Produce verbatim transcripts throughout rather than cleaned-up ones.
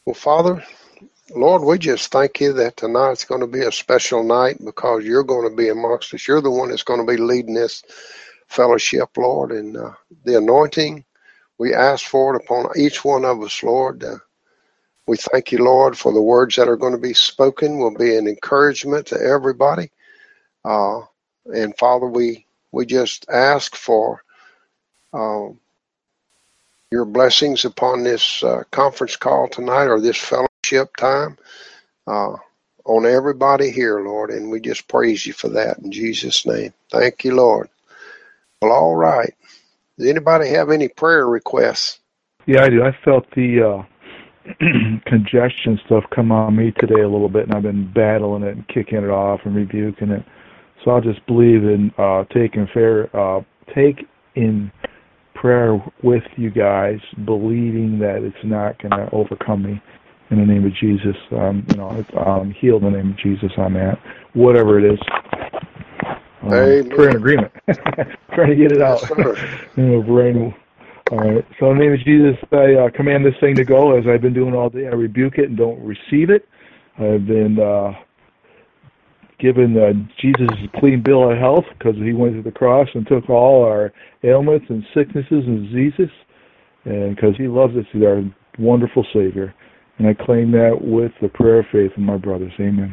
Well, Father, Lord, we just thank you that tonight's going to be a special night because you're going to be amongst us. You're the one that's going to be leading this fellowship, Lord, and uh, the anointing. We ask for it upon each one of us, Lord. Uh, we thank you, Lord, for the words that are going to be spoken will be an encouragement to everybody. Uh, and Father, we, we just ask for uh, your blessings upon this uh, conference call tonight or this fellowship time uh, on everybody here, Lord. And we just praise you for that in Jesus' name. Thank you, Lord. Well, all right. Does anybody have any prayer requests? Yeah, I do. I felt the uh, congestion stuff come on me today a little bit, and I've been battling it and kicking it off and rebuking it. So I'll just believe in uh, taking fair, uh, take in prayer with you guys, believing that it's not going to overcome me. In the name of Jesus, um, you know, um, healed in the name of Jesus on that, whatever it is. Um, prayer and agreement. Trying to get it out. Yes, you know, brain. All right. So in the name of Jesus, I uh, command this thing to go as I've been doing all day. I rebuke it and don't receive it. I've been uh, given uh, Jesus' clean bill of health because he went to the cross and took all our ailments and sicknesses and diseases, and because he loves us, he's our wonderful Savior. And I claim that with the prayer of faith of my brothers. Amen.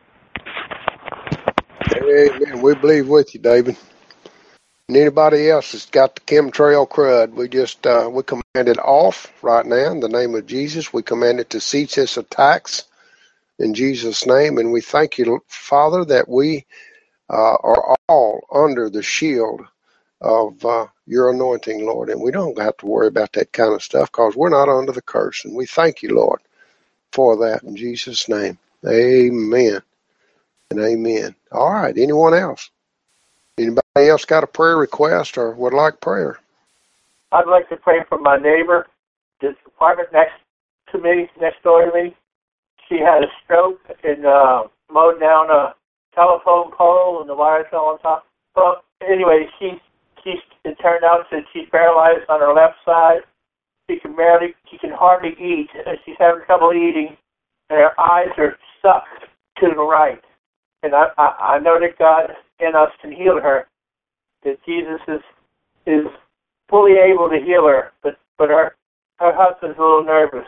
Amen. We believe with you, David. And anybody else that's got the chemtrail crud, we just uh, we command it off right now in the name of Jesus. We command it to cease its attacks in Jesus' name. And we thank you, Father, that we uh, are all under the shield of uh, your anointing, Lord. And we don't have to worry about that kind of stuff because we're not under the curse. And we thank you, Lord, for that in Jesus' name. Amen and amen. All right. Anyone else? Anybody else got a prayer request or would like prayer? I'd like to pray for my neighbor, this apartment next to me, next door to me. She had a stroke and uh, mowed down a telephone pole and the wires fell on top. Well, anyway, she, she, it turned out that she's paralyzed on her left side. She can barely, she can hardly eat. She's having trouble eating, and her eyes are sucked to the right. And I, I, I know that God in us can heal her, that Jesus is is fully able to heal her, but, but her, her husband's a little nervous.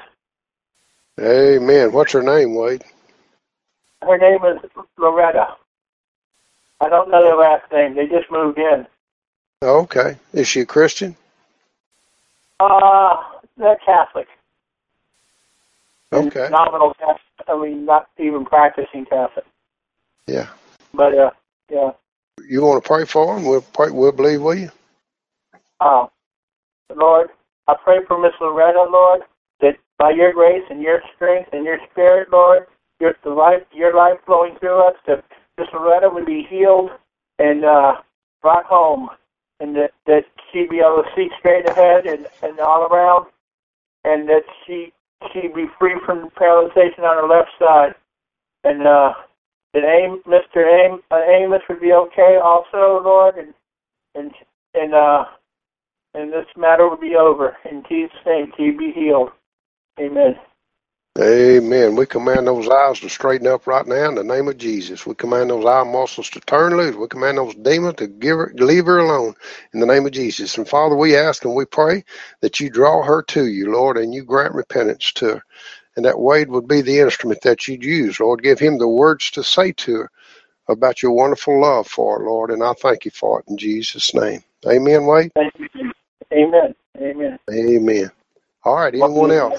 Amen. What's her name, Wade? Her name is Loretta. I don't know their last name. They just moved in. Okay. Is she a Christian? Uh, they're Catholic. Okay. Nominal Catholic. I mean, not even practicing Catholic. Yeah. But, uh, yeah. You want to pray for them? We'll pray, we'll believe with you. Uh, Lord, I pray for Miss Loretta, Lord, that by your grace and your strength and your spirit, Lord, your the life, your life flowing through us, that Miss Loretta would be healed and uh, brought home, and that, that she'd be able to see straight ahead and, and all around, and that she she'd be free from paralyzation on her left side, and uh, that Am, Mister Am, uh, Amos would be okay also, Lord, and and and uh, and this matter would be over. In Jesus' name, she'd be healed. Amen. Amen. We command those eyes to straighten up right now in the name of Jesus. We command those eye muscles to turn loose. We command those demons to give her, leave her alone in the name of Jesus. And Father, we ask and we pray that you draw her to you, Lord, and you grant repentance to her. And that Wade would be the instrument that you'd use, Lord. Give him the words to say to her about your wonderful love for her, Lord. And I thank you for it in Jesus' name. Amen, Wade? Thank you. Amen. Amen. Amen. All right, anyone else?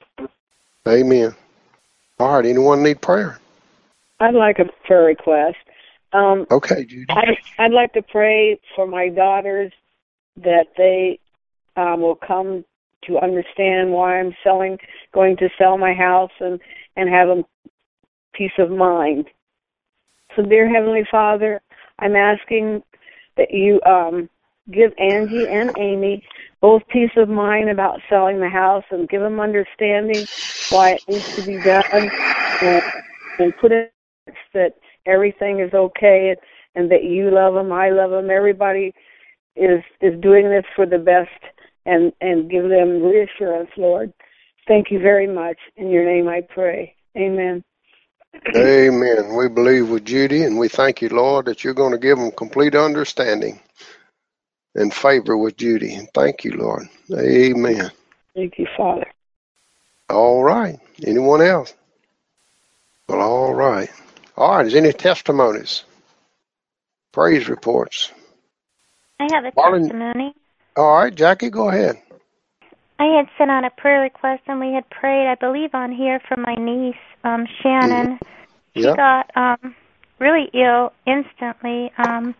Amen. All right, anyone need prayer? I'd like a prayer request. Um, okay, Judy. I'd, I'd like to pray for my daughters that they um, will come to understand why I'm selling, going to sell my house and, and have a peace of mind. So, dear Heavenly Father, I'm asking that you um, give Angie and Amy both peace of mind about selling the house and give them understanding why it needs to be done, and, and put it that everything is okay and that you love them, I love them, everybody is is doing this for the best, and, and give them reassurance, Lord. Thank you very much. In your name I pray. Amen. Amen. We believe with Judy, and we thank you, Lord, that you're going to give them complete understanding and favor with Judy. And thank you, Lord. Amen. Thank you, Father. All right. Anyone else? Well, all right. All right. Is any testimonies? Praise reports? I have a Marlon, testimony. all right, Jackie, go ahead. I had sent out a prayer request, and we had prayed, I believe, on here for my niece, um, Shannon. Mm-hmm. She Yep. got um, really ill instantly um,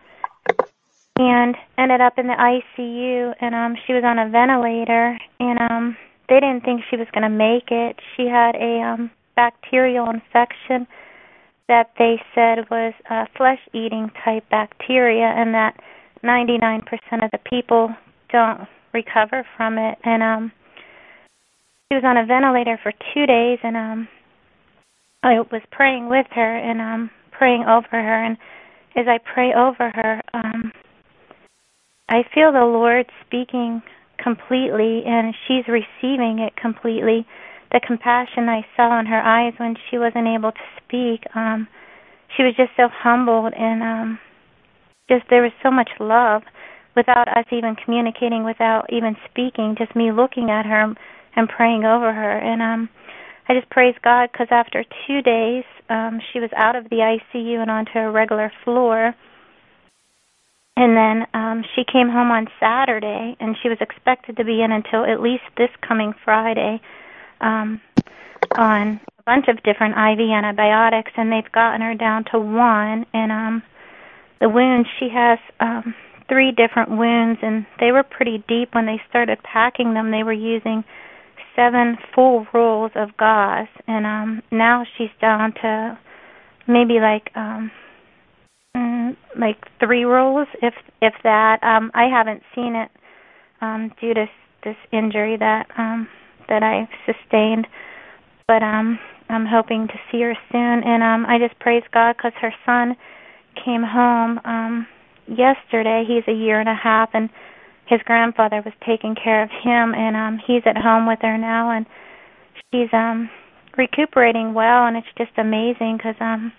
and ended up in the I C U, and um, she was on a ventilator, and um, they didn't think she was going to make it. She had a um, bacterial infection that they said was uh, flesh-eating type bacteria, and that ninety-nine percent of the people don't recover from it. And um, she was on a ventilator for two days, and um, I was praying with her and um, praying over her. And as I pray over her, um, I feel the Lord speaking completely, and she's receiving it completely. The compassion I saw in her eyes when she wasn't able to speak, um, she was just so humbled, and um, just there was so much love without us even communicating, without even speaking, just me looking at her and praying over her. And um, I just praise God because after two days, um, she was out of the I C U and onto a regular floor. And then um, she came home on Saturday, and she was expected to be in until at least this coming Friday um, on a bunch of different I V antibiotics, and they've gotten her down to one. And um, the wounds, she has um, three different wounds, and they were pretty deep. When they started packing them, they were using seven full rolls of gauze, and um, now she's down to maybe like um, mm, like three rolls, if if that. Um, I haven't seen it um, due to this injury that um, that I've sustained, but um, I'm hoping to see her soon. And um, I just praise God because her son came home um, yesterday. He's a year and a half, and his grandfather was taking care of him, and um, he's at home with her now, and she's um, recuperating well, and it's just amazing because um,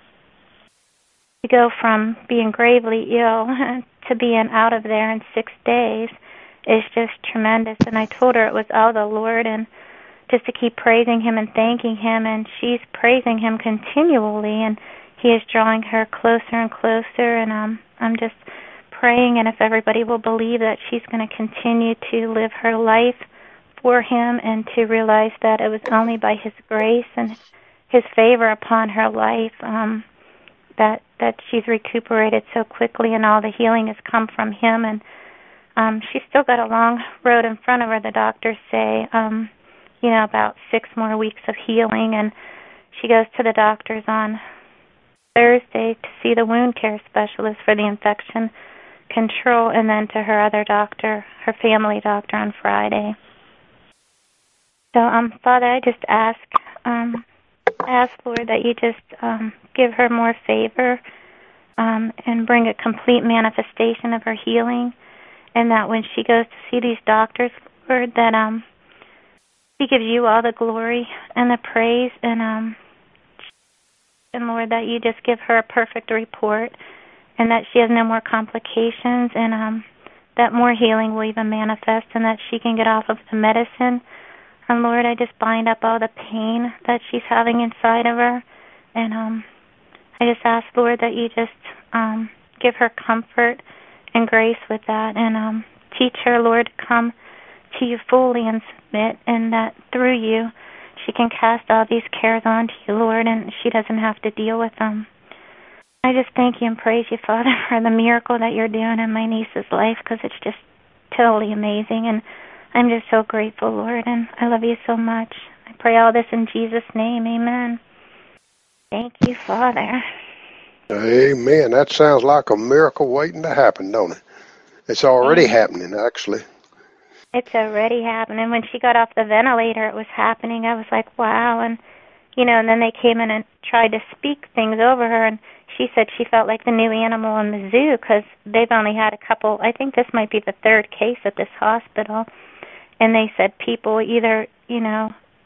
to go from being gravely ill to being out of there in six days is just tremendous. And I told her it was all the Lord, and just to keep praising Him and thanking Him, and she's praising Him continually, and He is drawing her closer and closer, and um, I'm just praying, and if everybody will believe that she's going to continue to live her life for Him and to realize that it was only by His grace and His favor upon her life um, that that she's recuperated so quickly, and all the healing has come from Him. And um, she's still got a long road in front of her. The doctors say, um, you know, about six more weeks of healing, and she goes to the doctors on Thursday to see the wound care specialist for the infection control, and then to her other doctor, her family doctor, on Friday. So, um, Father, I just ask, um, ask, Lord, that you just um, give her more favor um, and bring a complete manifestation of her healing, and that when she goes to see these doctors, Lord, that um, she gives you all the glory and the praise, and um, and Lord, that you just give her a perfect report, and that she has no more complications, and um, that more healing will even manifest, and that she can get off of the medicine. And Lord, I just bind up all the pain that she's having inside of her, and um, I just ask, Lord, that you just um, give her comfort and grace with that, and um, teach her, Lord, to come to you fully and submit, and that through you she can cast all these cares onto you, Lord, and she doesn't have to deal with them. I just thank you and praise you, Father, for the miracle that you're doing in my niece's life, because it's just totally amazing, and I'm just so grateful, Lord, and I love you so much. I pray all this in Jesus' name. Amen. Thank you, Father. Amen. That sounds like a miracle waiting to happen, don't it? It's already Amen. happening, actually. It's already happening. When she got off the ventilator, it was happening. I was like, wow. And, you know, and then they came in and tried to speak things over her, and she said she felt like the new animal in the zoo because they've only had a couple. I think this might be the third case at this hospital. And they said people either, you know,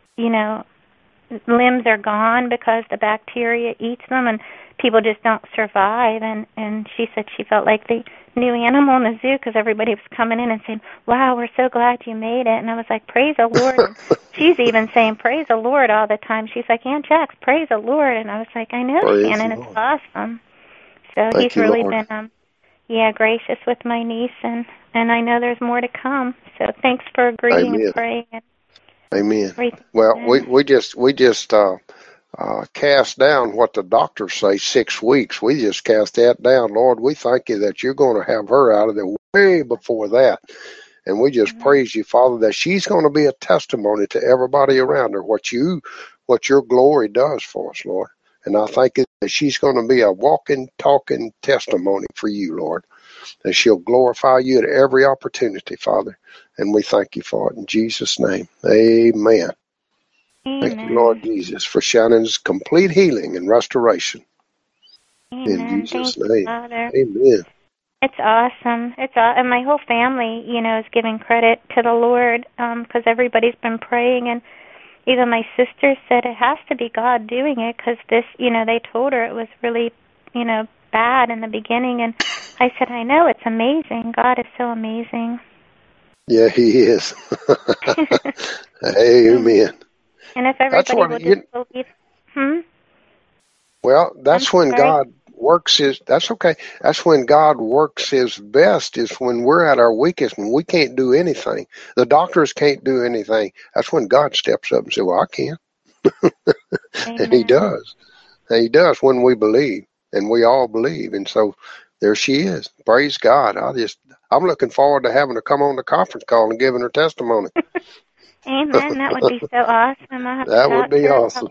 you know, limbs are gone because the bacteria eats them, and people just don't survive. And and she said she felt like the new animal in the zoo because everybody was coming in and saying, "Wow, we're so glad you made it." And I was like, "Praise the Lord." And she's even saying, "Praise the Lord" all the time. She's like, "Aunt Jax, praise the Lord." And I was like, "I know, Praise Shannon, it's awesome." So Thank he's you, really Lord. been, um, yeah, gracious with my niece, and and I know there's more to come. So thanks for agreeing Amen. and praying. And Amen. everything. Well, we we just we just uh, uh, cast down what the doctors say six weeks. We just cast that down. Lord, we thank you that you're going to have her out of there way before that. And we just Mm-hmm. praise you, Father, that she's going to be a testimony to everybody around her, what you, what your glory does for us, Lord. And I thank you that she's going to be a walking, talking testimony for you, Lord. That she'll glorify you at every opportunity, Father. And we thank you for it in Jesus' name. Amen. Amen. Thank you, Lord Jesus, for Shannon's complete healing and restoration. Amen. In Jesus' Thank name. you, Father. Amen. It's awesome. It's aw- and my whole family, you know, is giving credit to the Lord because um, everybody's been praying, and even my sister said it has to be God doing it because this, you know, they told her it was really, you know, bad in the beginning, and I said, I know, it's amazing. God is so amazing. Yeah, he is. Amen. And if everybody would just you, believe, hmm? Well, that's I'm when sorry. God works his, that's okay. That's when God works his best, is when we're at our weakest and we can't do anything. The doctors can't do anything. That's when God steps up and says, well, I can. And he does. And he does when we believe, and we all believe. And so there she is. Praise God. I just, I'm looking forward to having her come on the conference call and giving her testimony. Amen. That would be so awesome. I'll have that to would be her. awesome.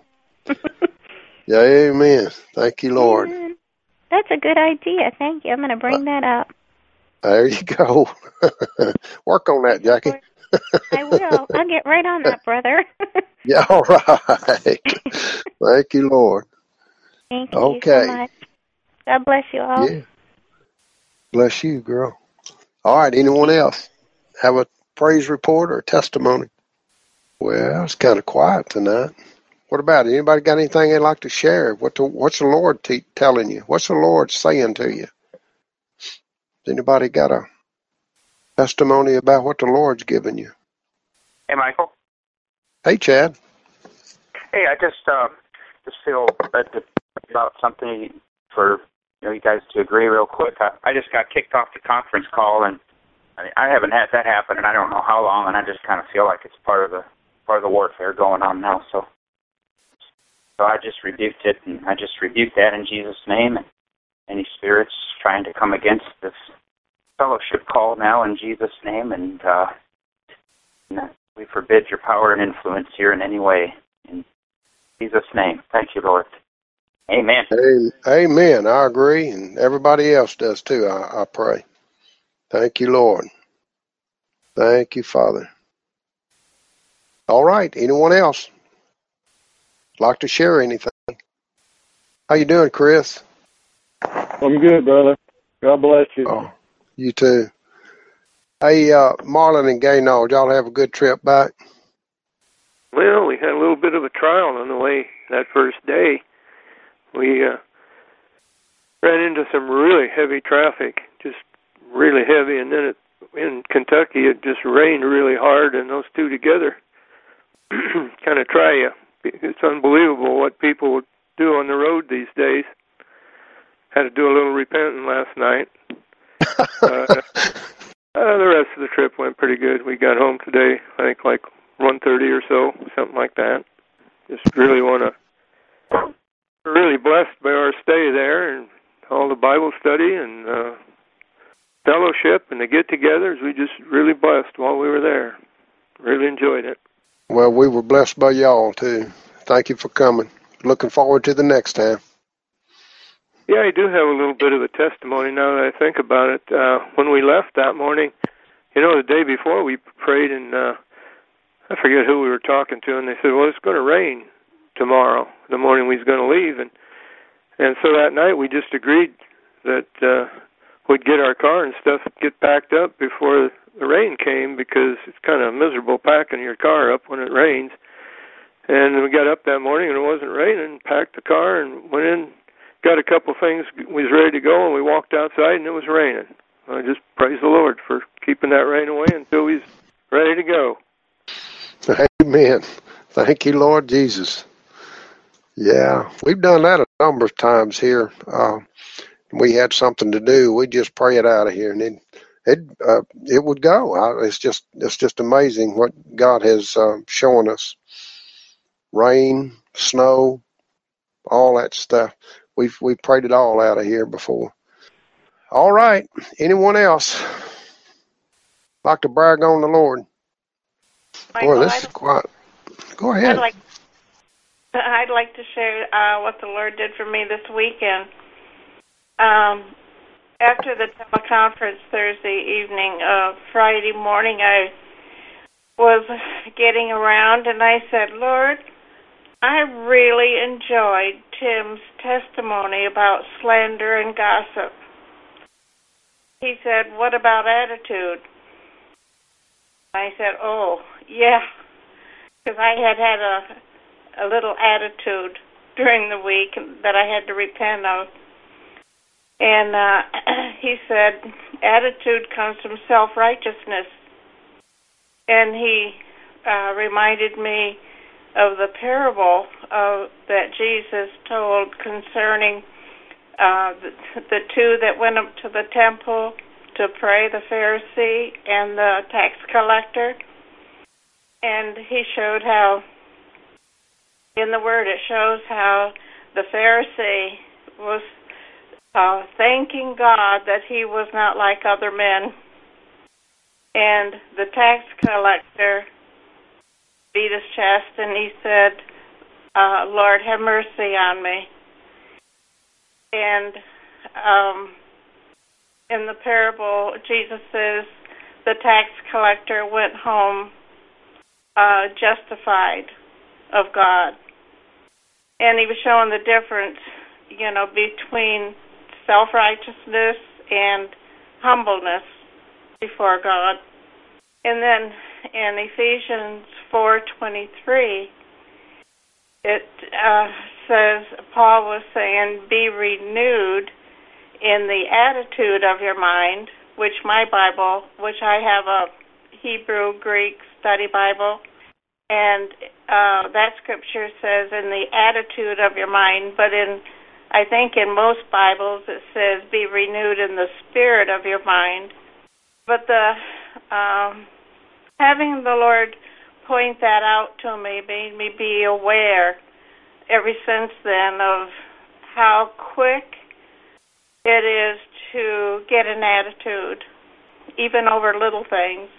Yeah, amen. Thank you, Lord. Amen. That's a good idea. Thank you. I'm going to bring that up. There you go. Work on that, Jackie. I will. I'll get right on that, brother. Yeah, all right. Thank you, Lord. Thank you okay. so much. God bless you all. Yeah. Bless you, girl. All right, anyone else have a praise report or testimony? Well, it's kind of quiet tonight. What about it? Anybody got anything they'd like to share? What the, what's the Lord te- telling you? What's the Lord saying to you? Anybody got a testimony about what the Lord's given you? Hey, Michael. Hey, Chad. Hey, I just uh, just feel that to, about something for you know you guys to agree real quick. I, I just got kicked off the conference call, and I, I haven't had that happen, and I don't know how long. And I just kind of feel like it's part of the part of the warfare going on now. So, so I just rebuked it, and I just rebuked that in Jesus' name. And any spirits trying to come against this fellowship call now in Jesus' name, and, uh, and we forbid your power and influence here in any way. In Jesus' name. Thank you, Lord. Amen. Amen. I agree, and everybody else does too, I, I pray. Thank you, Lord. Thank you, Father. All right. Anyone else like to share anything? How you doing, Chris? I'm good, brother. God bless you. Oh, you too. Hey, uh, Marlon and Gaynor, y'all have a good trip back? Well, we had a little bit of a trial on the way that first day. We uh, ran into some really heavy traffic, just really heavy, and then it, in Kentucky it just rained really hard, and those two together kind of try you. It's unbelievable what people do on the road these days. Had to do a little repenting last night. uh, uh, the rest of the trip went pretty good. We got home today, I think, like one thirty or so, something like that. Just really want to, really blessed by our stay there and all the Bible study and uh, fellowship and the get-togethers. We just really blessed while we were there. Really enjoyed it. Well, we were blessed by y'all, too. Thank you for coming. Looking forward to the next time. Yeah, I do have a little bit of a testimony now that I think about it. Uh, when we left that morning, you know, the day before we prayed, and uh, I forget who we were talking to, and they said, well, it's going to rain tomorrow, the morning we was going to leave. And and so that night we just agreed that uh, we'd get our car and stuff, get packed up before the rain came, because it's kind of miserable packing your car up when it rains. And we got up that morning and it wasn't raining, packed the car and went in, got a couple things, was ready to go, and we walked outside and it was raining. I just praise the Lord for keeping that rain away until he's ready to go. Amen. Thank you, Lord Jesus. Yeah, we've done that a number of times here. Uh, we had something to do. We just pray it out of here, and it it uh, it would go. I, it's just it's just amazing what God has uh, shown us. Rain, snow, all that stuff. We've we prayed it all out of here before. All right. Anyone else like to brag on the Lord? Michael, Boy, this I'd, is quiet. Go ahead. I'd like, I'd like to share uh, what the Lord did for me this weekend. Um, after the teleconference Thursday evening, uh, Friday morning, I was getting around and I said, Lord, I really enjoyed Tim's testimony about slander and gossip. He said, what about attitude? I said, oh, yeah, because I had had a, a little attitude during the week that I had to repent of. And uh, he said, attitude comes from self-righteousness. And he uh, reminded me of the parable of, that Jesus told concerning uh, the, the two that went up to the temple to pray, the Pharisee and the tax collector. And he showed how, in the Word, it shows how the Pharisee was uh, thanking God that he was not like other men. And the tax collector beat his chest and he said, uh, Lord, have mercy on me. And um, in the parable, Jesus says the tax collector went home uh, justified of God. And he was showing the difference, you know, between self-righteousness and humbleness before God. And then in Ephesians four twenty-three, it uh, says, Paul was saying, be renewed in the attitude of your mind, which my Bible, which I have a Hebrew Greek study Bible, and uh, that scripture says in the attitude of your mind, but in, I think in most Bibles it says be renewed in the spirit of your mind. But the um, having the Lord point that out to me made me be aware ever since then of how quick it is to get an attitude, even over little things.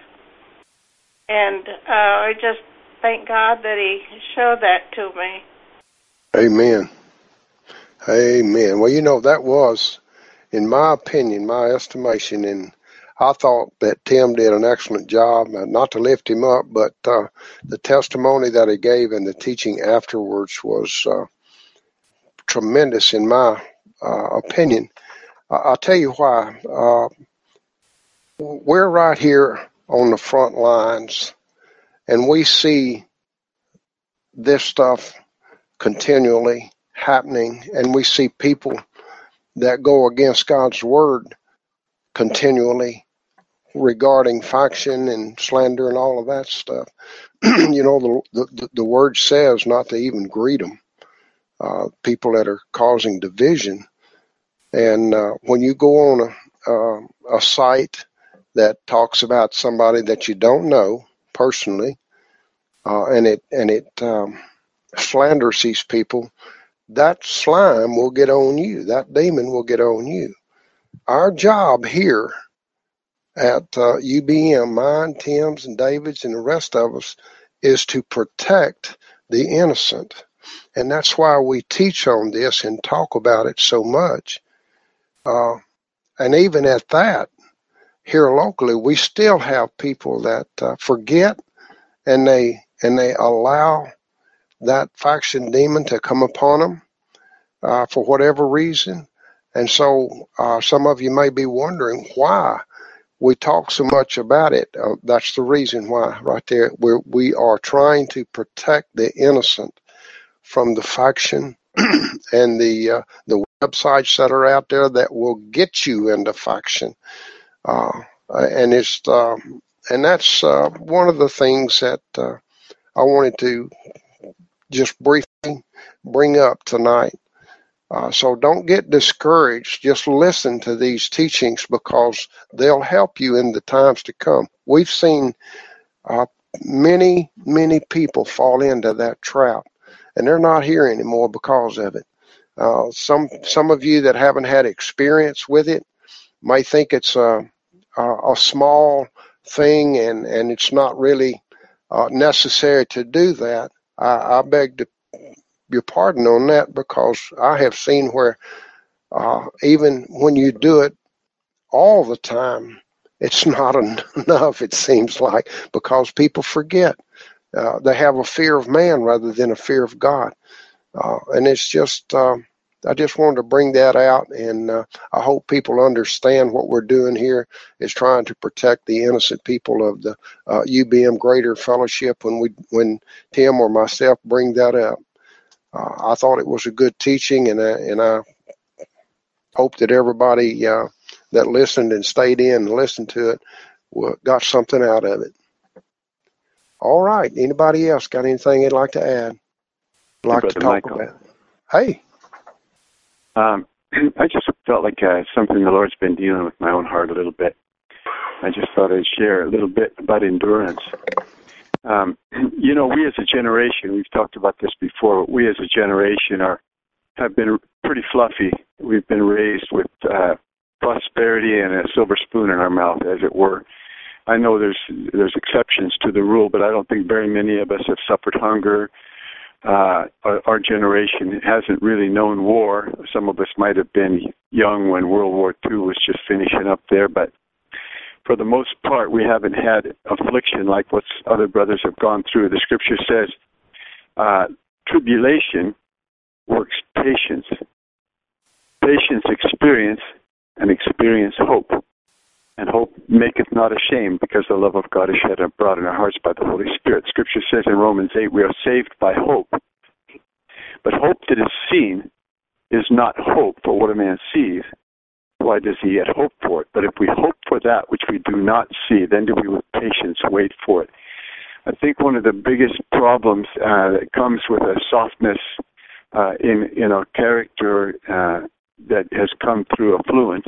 And uh, I just thank God that he showed that to me. Amen. Amen. Well, you know, that was, in my opinion, my estimation, and I thought that Tim did an excellent job, not to lift him up, but uh, the testimony that he gave and the teaching afterwards was uh, tremendous in my uh, opinion. I'll tell you why. Uh, we're right here on the front lines, and we see this stuff continually happening, and we see people that go against God's word continually regarding faction and slander and all of that stuff. You know, the, the the word says not to even greet them, uh, people that are causing division. And uh, when you go on a, uh, a site that talks about somebody that you don't know personally, uh, and it and it um, slanders these people, that slime will get on you. That demon will get on you. Our job here at uh, U B M, mine, Tim's, and David's, and the rest of us, is to protect the innocent. And that's why we teach on this and talk about it so much. Uh, and even at that, here locally, we still have people that uh, forget, and they and they allow that faction demon to come upon them uh, for whatever reason. And so uh, some of you may be wondering why we talk so much about it. Uh, that's the reason why, right there. We're, we are trying to protect the innocent from the faction and the uh, the websites that are out there that will get you into faction. Uh, and it's uh, and that's uh, one of the things that uh, I wanted to just briefly bring up tonight. Uh, so don't get discouraged. Just listen to these teachings because they'll help you in the times to come. We've seen uh, many, many people fall into that trap, and they're not here anymore because of it. Uh, some some of you that haven't had experience with it may think it's a, a, a small thing and, and it's not really uh, necessary to do that. I, I beg to your pardon on that because I have seen where uh, even when you do it all the time, it's not enough, it seems like, because people forget. Uh, they have a fear of man rather than a fear of God. Uh, and it's just, uh, I just wanted to bring that out, and uh, I hope people understand what we're doing here is trying to protect the innocent people of the uh, U B M Greater Fellowship. When we, when Tim or myself bring that up, uh, I thought it was a good teaching, and I, and I hope that everybody uh, that listened and stayed in and listened to it got something out of it. All right. Anybody else got anything they'd like to add? Like hey, to talk Michael. about? Hey. Um, I just felt like uh, something the Lord's been dealing with my own heart a little bit. I just thought I'd share a little bit about endurance. Um, you know, we as a generation, we've talked about this before, but we as a generation are have been pretty fluffy. We've been raised with uh, prosperity and a silver spoon in our mouth, as it were. I know there's there's exceptions to the rule, but I don't think very many of us have suffered hunger. Uh, our, our generation hasn't really known war. Some of us might have been young when World War Two was just finishing up there, but for the most part, we haven't had affliction like what other brothers have gone through. The Scripture says, uh, tribulation works patience. Patience experience, and experience hope. And hope maketh not ashamed, because the love of God is shed abroad in our hearts by the Holy Spirit. Scripture says in Romans eight, we are saved by hope. But hope that is seen is not hope for what a man sees. Why does he yet hope for it? But if we hope for that which we do not see, then do we with patience wait for it. I think one of the biggest problems uh, that comes with a softness uh, in, in our character uh, that has come through affluence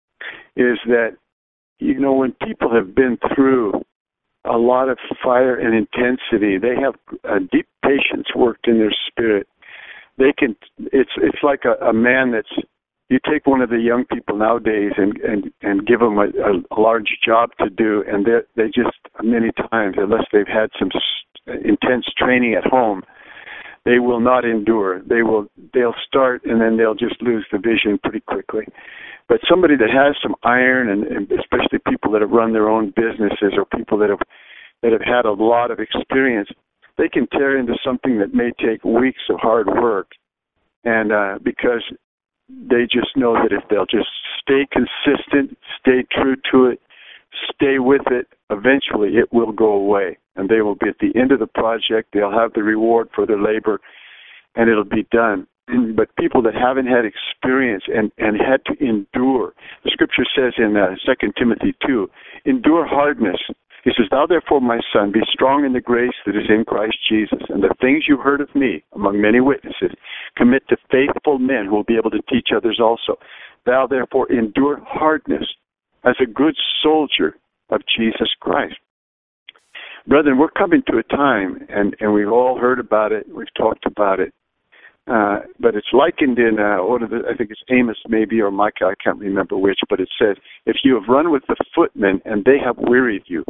is that, you know, when people have been through a lot of fire and intensity, they have a deep patience worked in their spirit. They can, it's it's like a, a man that's, you take one of the young people nowadays and, and, and give them a, a large job to do, and they they just, many times, unless they've had some intense training at home, they will not endure. They will, they'll start and then they'll just lose the vision pretty quickly. But somebody that has some iron, and, and especially people that have run their own businesses or people that have that have had a lot of experience, they can tear into something that may take weeks of hard work, and uh, because they just know that if they'll just stay consistent, stay true to it, stay with it, eventually it will go away, and they will be at the end of the project. They'll have the reward for their labor, and it'll be done. But people that haven't had experience and, and had to endure, the Scripture says in uh, Second Timothy two, endure hardness. He says, thou therefore, my son, be strong in the grace that is in Christ Jesus, and the things you heard of me among many witnesses, commit to faithful men who will be able to teach others also. Thou therefore endure hardness as a good soldier of Jesus Christ. Brethren, we're coming to a time, and, and we've all heard about it, we've talked about it, Uh, but it's likened in, uh, one of the, I think it's Amos maybe, or Micah, I can't remember which, but it says, if you have run with the footmen and they have wearied you,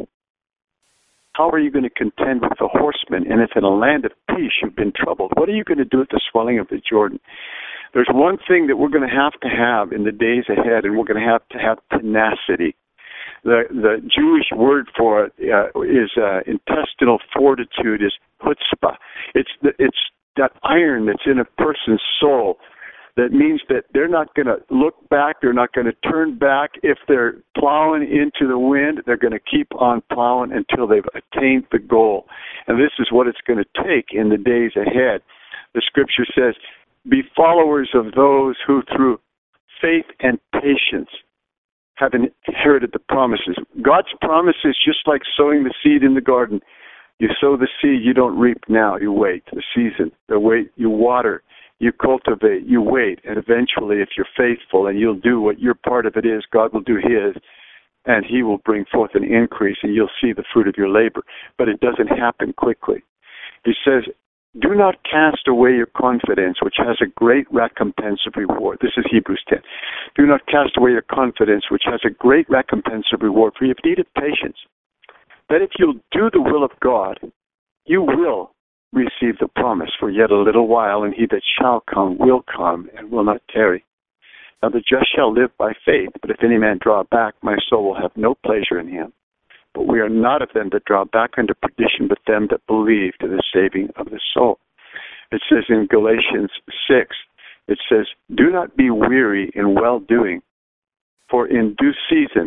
how are you going to contend with the horsemen? And if in a land of peace you've been troubled, what are you going to do at the swelling of the Jordan? There's one thing that we're going to have to have in the days ahead, and we're going to have to have tenacity. The the Jewish word for it uh, is uh, intestinal fortitude, is chutzpah. It's the, it's that iron that's in a person's soul That means that they're not going to look back. They're not going to turn back. If they're plowing into the wind, they're going to keep on plowing until they've attained the goal. And this is what it's going to take in the days ahead. The scripture says, be followers of those who through faith and patience have inherited the promises. God's promises, just like sowing the seed in the garden. You sow the seed, you don't reap now. You wait the season. The wait, you water. You cultivate, you wait, and eventually if you're faithful and you'll do what your part of it is, God will do his, and he will bring forth an increase, and you'll see the fruit of your labor. But it doesn't happen quickly. He says, do not cast away your confidence, which has a great recompense of reward. This is Hebrews ten. Do not cast away your confidence, which has a great recompense of reward, for you have needed patience. That if you'll do the will of God, you will receive the promise for yet a little while, and he that shall come will come and will not tarry. Now the just shall live by faith, but if any man draw back, my soul will have no pleasure in him. But we are not of them that draw back unto perdition, but them that believe to the saving of the soul. It says in Galatians six, it says, do not be weary in well-doing, for in due season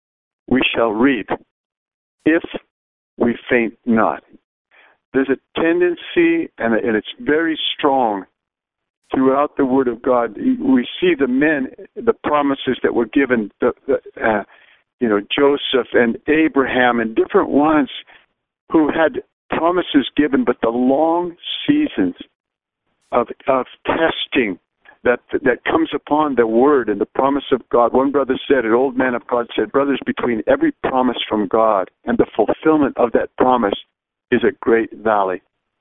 we shall reap, if we faint not. There's a tendency, and it's very strong throughout the Word of God. We see the men, the promises that were given, the, the, uh, you know, Joseph and Abraham and different ones who had promises given, but the long seasons of of testing that that comes upon the Word and the promise of God. One brother said, an old man of God said, brothers, between every promise from God and the fulfillment of that promise is a great valley.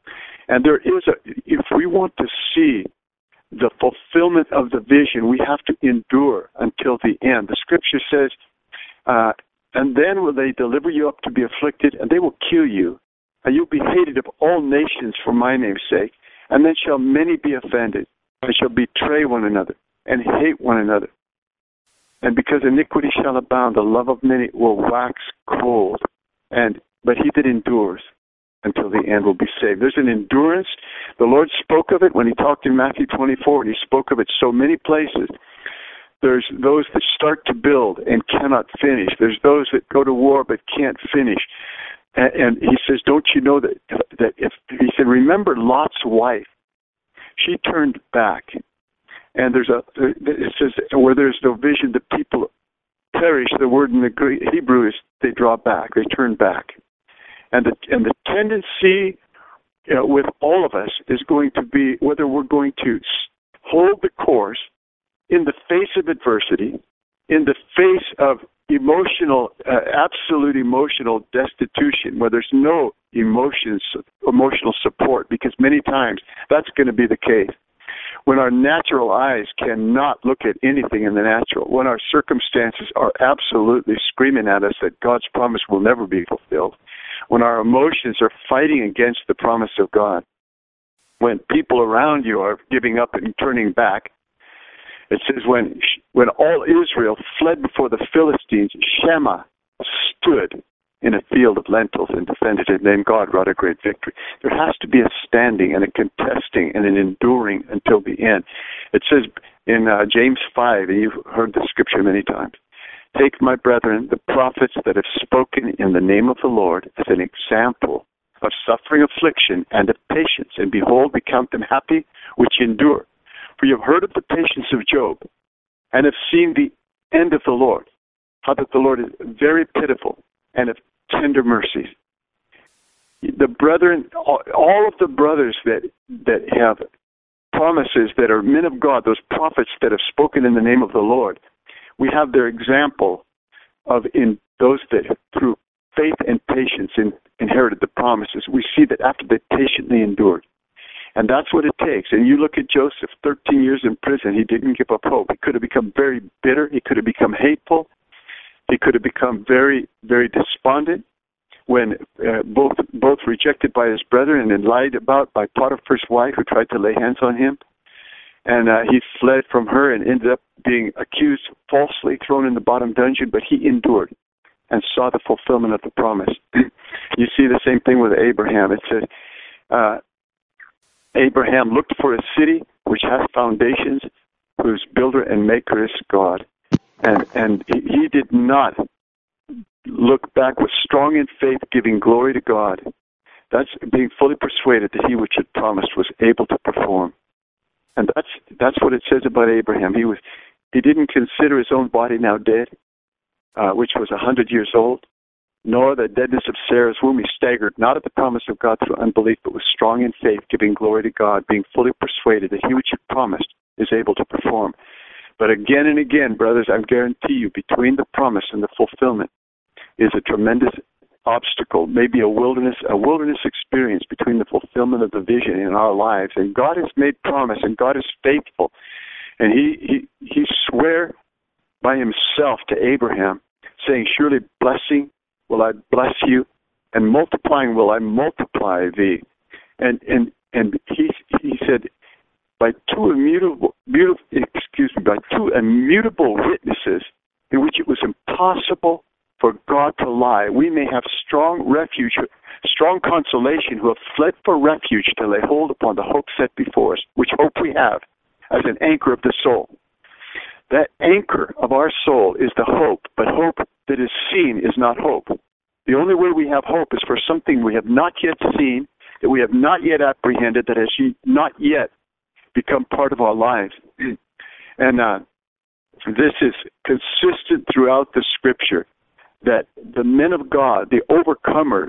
And there is a, if we want to see the fulfillment of the vision, we have to endure until the end. The scripture says, uh, and then will they deliver you up to be afflicted, and they will kill you, and you'll be hated of all nations for my name's sake. And then shall many be offended, and shall betray one another, and hate one another. And because iniquity shall abound, the love of many will wax cold. And but he that endures until the end will be saved. There's an endurance. The Lord spoke of it when he talked in Matthew twenty-four, and he spoke of it so many places. There's those that start to build and cannot finish. There's those that go to war but can't finish. And, and he says, don't you know that, that if, he said, remember Lot's wife. She turned back. And there's a, it says, where there's no vision, the people perish. The word in the Greek, Hebrew is they draw back, they turn back. And the, and the tendency, you know, with all of us is going to be whether we're going to hold the course in the face of adversity, in the face of emotional, uh, absolute emotional destitution, where there's no emotions, emotional support, because many times that's going to be the case. When our natural eyes cannot look at anything in the natural, when our circumstances are absolutely screaming at us that God's promise will never be fulfilled, when our emotions are fighting against the promise of God, when people around you are giving up and turning back, it says when when all Israel fled before the Philistines, Shema stood in a field of lentils and defended it, and then God wrought a great victory. There has to be a standing and a contesting and an enduring until the end. It says in uh, James five, and you've heard the scripture many times, take, my brethren, the prophets that have spoken in the name of the Lord as an example of suffering, affliction, and of patience, and behold, we count them happy which endure. For you have heard of the patience of Job, and have seen the end of the Lord, how that the Lord is very pitiful and of tender mercies. The brethren, all of the brothers that that have promises that are men of God, those prophets that have spoken in the name of the Lord, we have their example of in those that through faith and patience in, inherited the promises. We see that after they patiently endured. And that's what it takes. And you look at Joseph, thirteen years in prison, he didn't give up hope. He could have become very bitter. He could have become hateful. He could have become very, very despondent when uh, both both rejected by his brethren and lied about by Potiphar's wife who tried to lay hands on him. And uh, he fled from her and ended up being accused falsely, thrown in the bottom dungeon, but he endured and saw the fulfillment of the promise. You see the same thing with Abraham. It said, uh, Abraham looked for a city which has foundations, whose builder and maker is God. And, and he did not look back, was strong in faith, giving glory to God. That's being fully persuaded that he which had promised was able to perform. And that's that's what it says about Abraham. He was he didn't consider his own body now dead, uh, which was a hundred years old, nor the deadness of Sarah's womb. He staggered not at the promise of God through unbelief, but was strong in faith, giving glory to God, being fully persuaded that he which had promised is able to perform. But again and again, brothers, I guarantee you, between the promise and the fulfillment is a tremendous obstacle, maybe a wilderness, a wilderness experience between the fulfillment of the vision in our lives. And God has made promise, and God is faithful. And he, he, he swore by himself to Abraham, saying, surely blessing will I bless you, and multiplying will I multiply thee. And and and he he said, by two immutable, beautiful, excuse me, by two immutable witnesses, in which it was impossible for God to lie, we may have strong refuge, strong consolation, who have fled for refuge to lay hold upon the hope set before us, which hope we have as an anchor of the soul. That anchor of our soul is the hope, but hope that is seen is not hope. The only way we have hope is for something we have not yet seen, that we have not yet apprehended, that has not yet become part of our lives. And uh, this is consistent throughout the Scripture, that the men of God, the overcomers,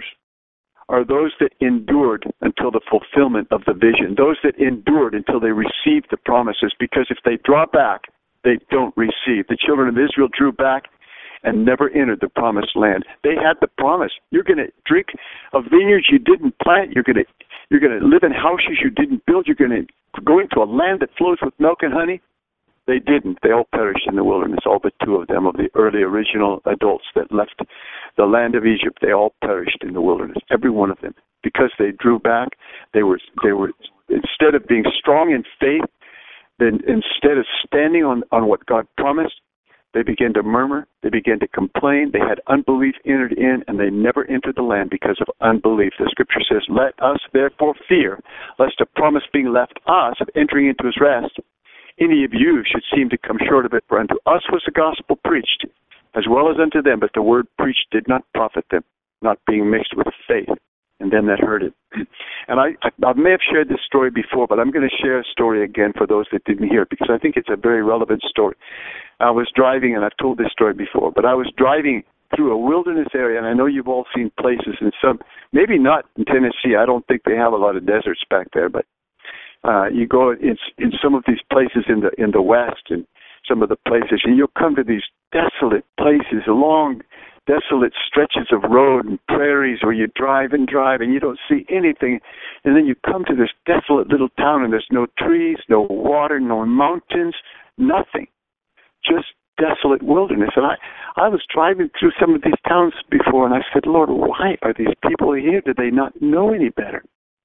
are those that endured until the fulfillment of the vision, those that endured until they received the promises, because if they draw back, they don't receive. The children of Israel drew back and never entered the promised land. They had the promise. You're going to drink of vineyards you didn't plant. You're going to you're going to live in houses you didn't build. You're going to go into a land that flows with milk and honey. They didn't. They all perished in the wilderness, all but two of them, of the early original adults that left the land of Egypt. They all perished in the wilderness, every one of them, because they drew back. They were, they were instead of being strong in faith, then instead of standing on, on what God promised, they began to murmur. They began to complain. They had unbelief entered in, and they never entered the land because of unbelief. The Scripture says, let us therefore fear, lest a promise being left us of entering into his rest, any of you should seem to come short of it. For unto us was the gospel preached, as well as unto them, but the word preached did not profit them, not being mixed with faith and them that heard it. And I, I, I may have shared this story before, but I'm going to share a story again for those that didn't hear it, because I think it's a very relevant story. I was driving, and I've told this story before, but I was driving through a wilderness area, and I know you've all seen places in some, maybe not in Tennessee. I don't think they have a lot of deserts back there, but Uh, you go in, in some of these places in the in the West, and some of the places, and you'll come to these desolate places, long, desolate stretches of road and prairies where you drive and drive and you don't see anything, and then you come to this desolate little town, and there's no trees, no water, no mountains, nothing, just desolate wilderness. And I, I was driving through some of these towns before, and I said, Lord, why are these people here? Do they not know any better?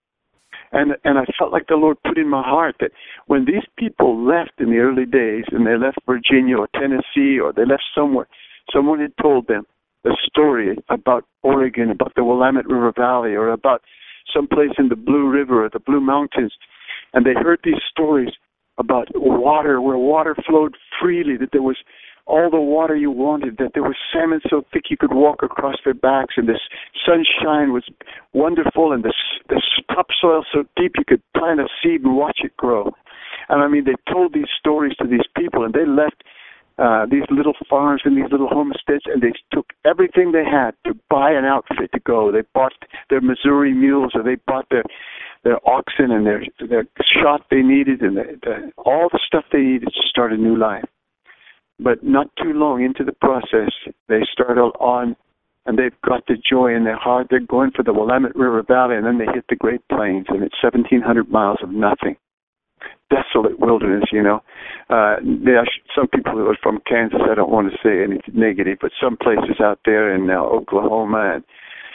And and I felt like the Lord put in my heart that when these people left in the early days, and they left Virginia or Tennessee, or they left somewhere, someone had told them a story about Oregon, about the Willamette River Valley, or about someplace in the Blue River or the Blue Mountains, and they heard these stories about water, where water flowed freely, that there was all the water you wanted, that there was salmon so thick you could walk across their backs, and the sunshine was wonderful, and the, the topsoil so deep you could plant a seed and watch it grow. And I mean, they told these stories to these people, and they left uh, these little farms and these little homesteads, and they took everything they had to buy an outfit to go. They bought their Missouri mules, or they bought their their oxen and their their shot they needed, and the, the, all the stuff they needed to start a new life. But not too long into the process, they start on, and they've got the joy in their heart. They're going for the Willamette River Valley, and then they hit the Great Plains, and it's seventeen hundred miles of nothing. Desolate wilderness, you know. Uh, there are some people who are from Kansas, I don't want to say anything negative, but some places out there in uh, Oklahoma, and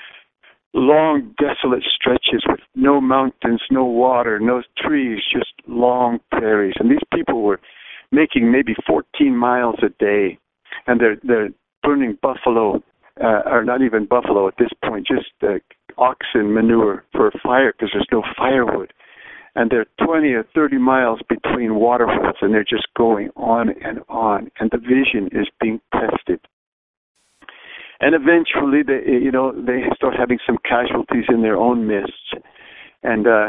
long, desolate stretches with no mountains, no water, no trees, just long prairies. And these people were making maybe fourteen miles a day, and they're they're burning buffalo, uh, or not even buffalo at this point, just uh, oxen manure for a fire, because there's no firewood. And there are twenty or thirty miles between waterholes, and they're just going on and on. And the vision is being tested. And eventually, they, you know, they start having some casualties in their own midst. And uh,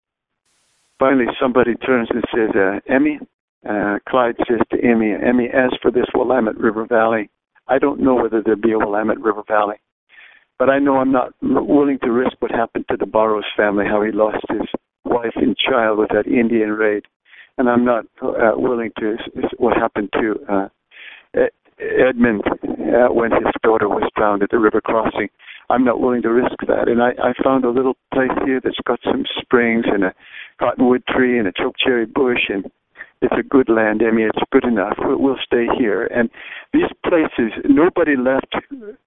finally, somebody turns and says, uh, Emmy, uh, Clyde says to Emmy, Emmy, as for this Willamette River Valley, I don't know whether there'll be a Willamette River Valley. But I know I'm not willing to risk what happened to the Burroughs family, how he lost his wife and child with that Indian raid. And I'm not uh, willing to what happened to uh, Edmund uh, when his daughter was drowned at the river crossing. I'm not willing to risk that. And I, I found a little place here that's got some springs and a cottonwood tree and a chokecherry bush, and it's a good land, Emmy. It's good enough. We'll, we'll stay here. And these places, nobody left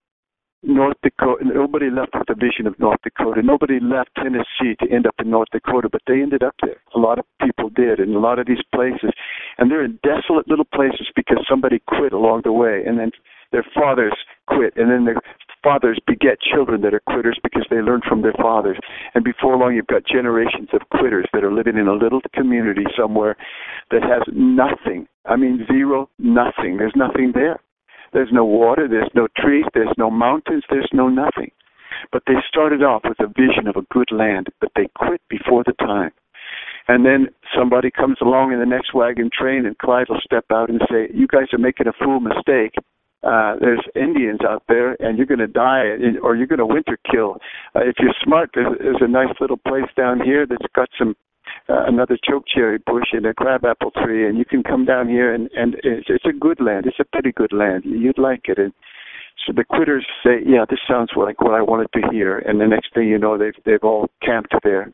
North Dakota, nobody left with a vision of North Dakota. Nobody left Tennessee to end up in North Dakota, but they ended up there. A lot of people did, in a lot of these places. And they're in desolate little places because somebody quit along the way, and then their fathers quit, and then their fathers beget children that are quitters because they learned from their fathers. And before long, you've got generations of quitters that are living in a little community somewhere that has nothing. I mean, zero, nothing. There's nothing there. There's no water, there's no trees, there's no mountains, there's no nothing. But they started off with a vision of a good land, but they quit before the time. And then somebody comes along in the next wagon train, and Clyde will step out and say, you guys are making a fool mistake. Uh, there's Indians out there, and you're going to die, or you're going to winter kill. Uh, if you're smart, there's, there's a nice little place down here that's got some Uh, another chokecherry bush and a crabapple tree, and you can come down here, and, and it's, it's a good land. It's a pretty good land. You'd like it. And so the quitters say, yeah, this sounds like what I wanted to hear. And the next thing you know, they've they've all camped there.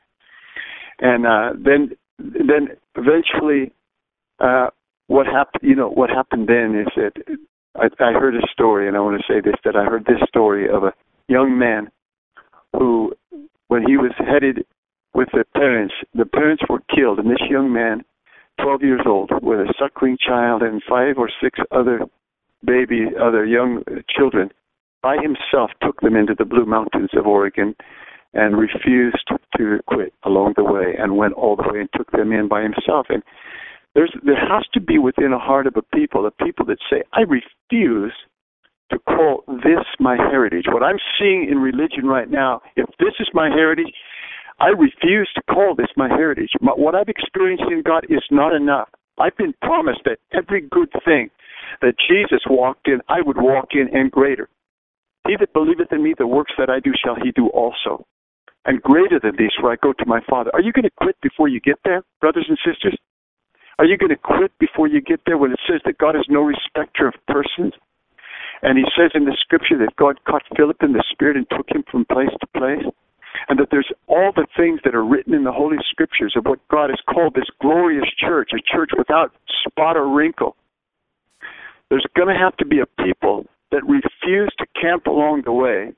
And uh, then then eventually, uh, what happened? You know, what happened then is that I, I heard a story, and I want to say this: that I heard this story of a young man who, when he was headed with the parents, the parents were killed, and this young man, twelve years old, with a suckling child and five or six other baby, other young children, by himself took them into the Blue Mountains of Oregon and refused to quit along the way, and went all the way and took them in by himself. And there's there has to be within a heart of a people, a people that say, I refuse to call this my heritage. What I'm seeing in religion right now, if this is my heritage, I refuse to call this my heritage. What I've experienced in God is not enough. I've been promised that every good thing that Jesus walked in, I would walk in, and greater. He that believeth in me, the works that I do shall he do also. And greater than these, for I go to my Father. Are you going to quit before you get there, brothers and sisters? Are you going to quit before you get there when it says that God is no respecter of persons? And he says in the scripture that God caught Philip in the Spirit and took him from place to place? And that there's all the things that are written in the Holy Scriptures of what God has called this glorious church, a church without spot or wrinkle. There's going to have to be a people that refuse to camp along the way,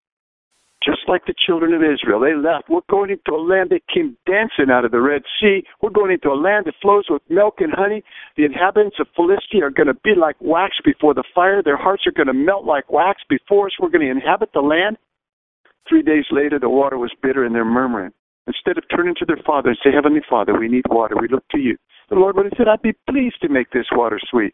just like the children of Israel. They left. We're going into a land that came dancing out of the Red Sea. We're going into a land that flows with milk and honey. The inhabitants of Philistia are going to be like wax before the fire. Their hearts are going to melt like wax before us. We're going to inhabit the land. Three days later, the water was bitter, and they're murmuring. Instead of turning to their Father and say, Heavenly Father, we need water. We look to you. The Lord would have said, I'd be pleased to make this water sweet.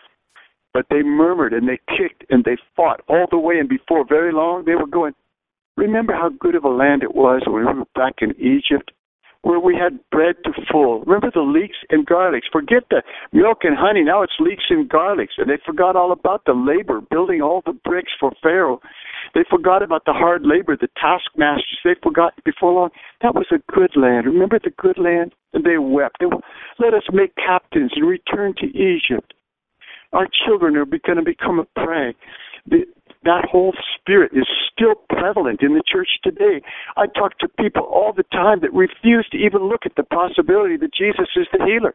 But they murmured, and they kicked, and they fought all the way, and before very long, they were going, remember how good of a land it was when we were back in Egypt, where we had bread to full. Remember the leeks and garlics. Forget the milk and honey. Now it's leeks and garlics. And they forgot all about the labor, building all the bricks for Pharaoh. They forgot about the hard labor, the taskmasters. They forgot before long. That was a good land. Remember the good land? And they wept. They were, let us make captains and return to Egypt. Our children are going to become a prey. The, that whole spirit is still prevalent in the church today. I talk to people all the time that refuse to even look at the possibility that Jesus is the healer.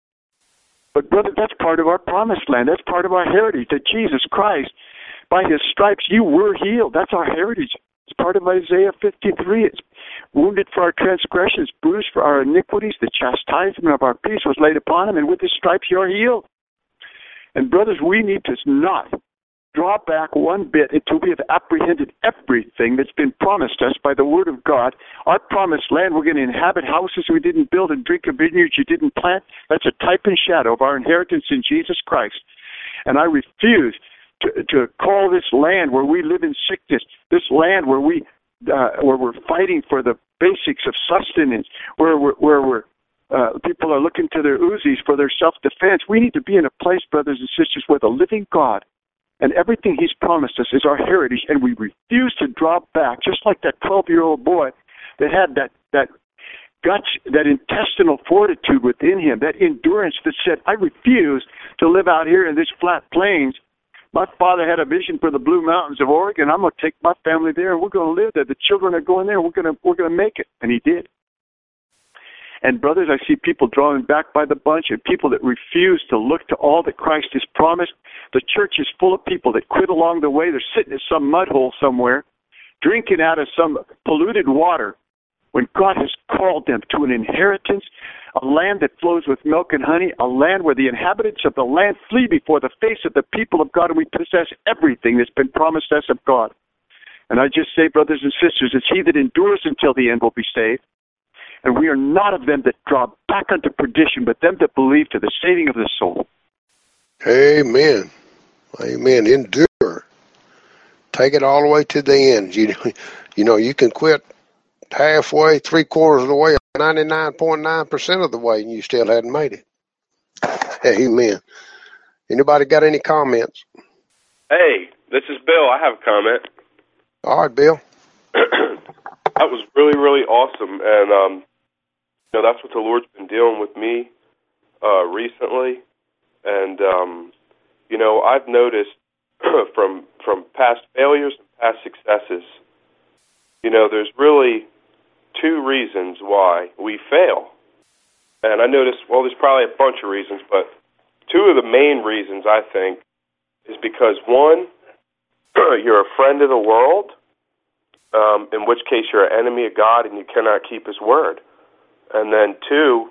But brother, that's part of our promised land. That's part of our heritage, that Jesus Christ, by his stripes, you were healed. That's our heritage. It's part of Isaiah fifty-three. It's wounded for our transgressions, bruised for our iniquities. The chastisement of our peace was laid upon him, and with his stripes you are healed. And brothers, we need to not draw back one bit until we have apprehended everything that's been promised us by the Word of God. Our promised land, we're going to inhabit houses we didn't build and drink of vineyards you didn't plant. That's a type and shadow of our inheritance in Jesus Christ. And I refuse to, to call this land where we live in sickness, this land where we uh, where we're fighting for the basics of sustenance, where we're, where we're uh, people are looking to their Uzis for their self-defense. We need to be in a place, brothers and sisters, where the living God and everything He's promised us is our heritage, and we refuse to draw back, just like that twelve-year-old boy that had that that guts, that intestinal fortitude within him, that endurance that said, I refuse to live out here in this flat plains. My father had a vision for the Blue Mountains of Oregon. I'm going to take my family there, and we're going to live there. The children are going there. We're going to we're going to make it, and he did. And brothers, I see people drawing back by the bunch, and people that refuse to look to all that Christ has promised. The church is full of people that quit along the way. They're sitting in some mud hole somewhere, drinking out of some polluted water, when God has called them to an inheritance, a land that flows with milk and honey, a land where the inhabitants of the land flee before the face of the people of God, and we possess everything that's been promised us of God. And I just say, brothers and sisters, it's he that endures until the end will be saved. And we are not of them that draw back unto perdition, but them that believe to the saving of the soul. Amen. Amen. Endure. Take it all the way to the end. You, you know, you can quit halfway, three quarters of the way, ninety-nine point nine percent of the way, and you still hadn't made it. Amen. Anybody got any comments? Hey, this is Bill. I have a comment. All right, Bill. That was really, really awesome, and um, you know, that's what the Lord's been dealing with me uh, recently, and um, you know, I've noticed from from past failures and past successes, you know, there's really two reasons why we fail. And I noticed, well, there's probably a bunch of reasons, but two of the main reasons, I think, is because, one, you're a friend of the world, um, in which case you're an enemy of God and you cannot keep His word. And then two,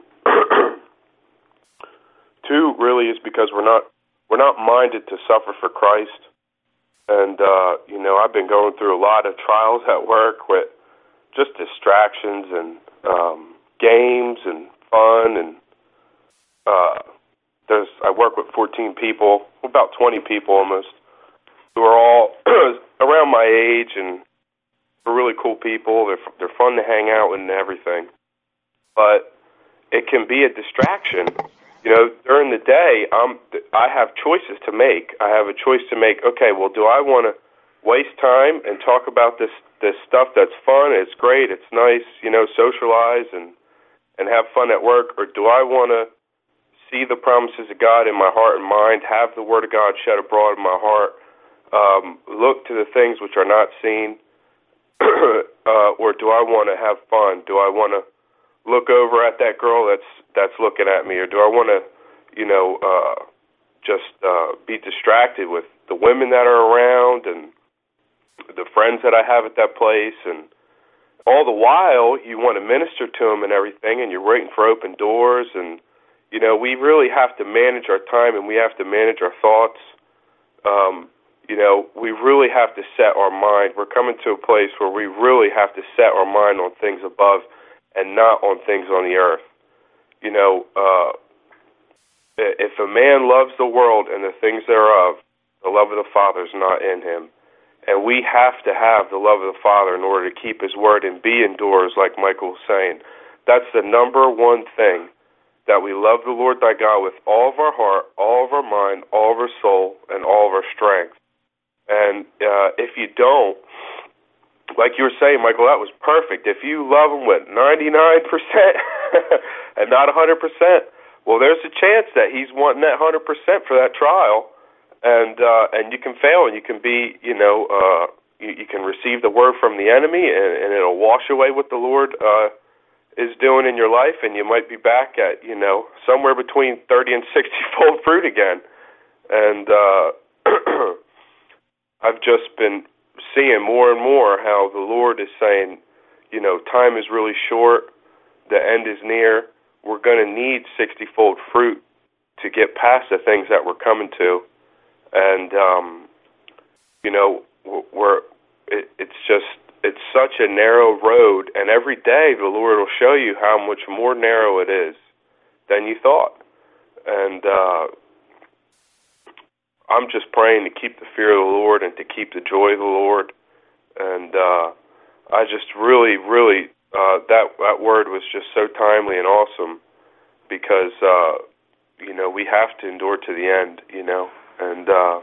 two really is because we're not we're not minded to suffer for Christ. And, uh, you know, I've been going through a lot of trials at work with just distractions and um, games and fun, and uh, there's I work with fourteen people, about twenty people almost, who are all around my age, and they're really cool people. They're they're fun to hang out with and everything, but it can be a distraction. You know, during the day, I'm I have choices to make. I have a choice to make. Okay, well, do I want to waste time and talk about this? This stuff that's fun, it's great, it's nice, you know, socialize and, and have fun at work, or do I want to see the promises of God in my heart and mind, have the Word of God shed abroad in my heart, um, look to the things which are not seen, uh, or do I want to have fun? Do I want to look over at that girl that's that's looking at me, or do I want to, you know, uh, just uh, be distracted with the women that are around and the friends that I have at that place, and all the while you want to minister to them and everything, and you're waiting for open doors, and, you know, we really have to manage our time, and we have to manage our thoughts. Um, you know, we really have to set our mind. We're coming to a place where we really have to set our mind on things above and not on things on the earth. You know, uh, if a man loves the world and the things thereof, the love of the Father is not in him. And we have to have the love of the Father in order to keep His word and be indoors, like Michael was saying. That's the number one thing, that we love the Lord thy God with all of our heart, all of our mind, all of our soul, and all of our strength. And uh, if you don't, like you were saying, Michael, that was perfect. If you love Him with ninety-nine percent and not one hundred percent, well, there's a chance that He's wanting that one hundred percent for that trial. And uh, and you can fail, and you can be, you know, uh, you, you can receive the word from the enemy, and, and it'll wash away what the Lord uh, is doing in your life, and you might be back at, you know, somewhere between thirty and sixty-fold fruit again. And uh, I've just been seeing more and more how the Lord is saying, you know, time is really short, the end is near, we're going to need sixty-fold fruit to get past the things that we're coming to. And um, you know, we're it, it's just it's such a narrow road, and every day the Lord will show you how much more narrow it is than you thought. And uh, I'm just praying to keep the fear of the Lord and to keep the joy of the Lord. And uh, I just really, really, uh, that that word was just so timely and awesome because, uh, you know, we have to endure to the end, you know. And uh,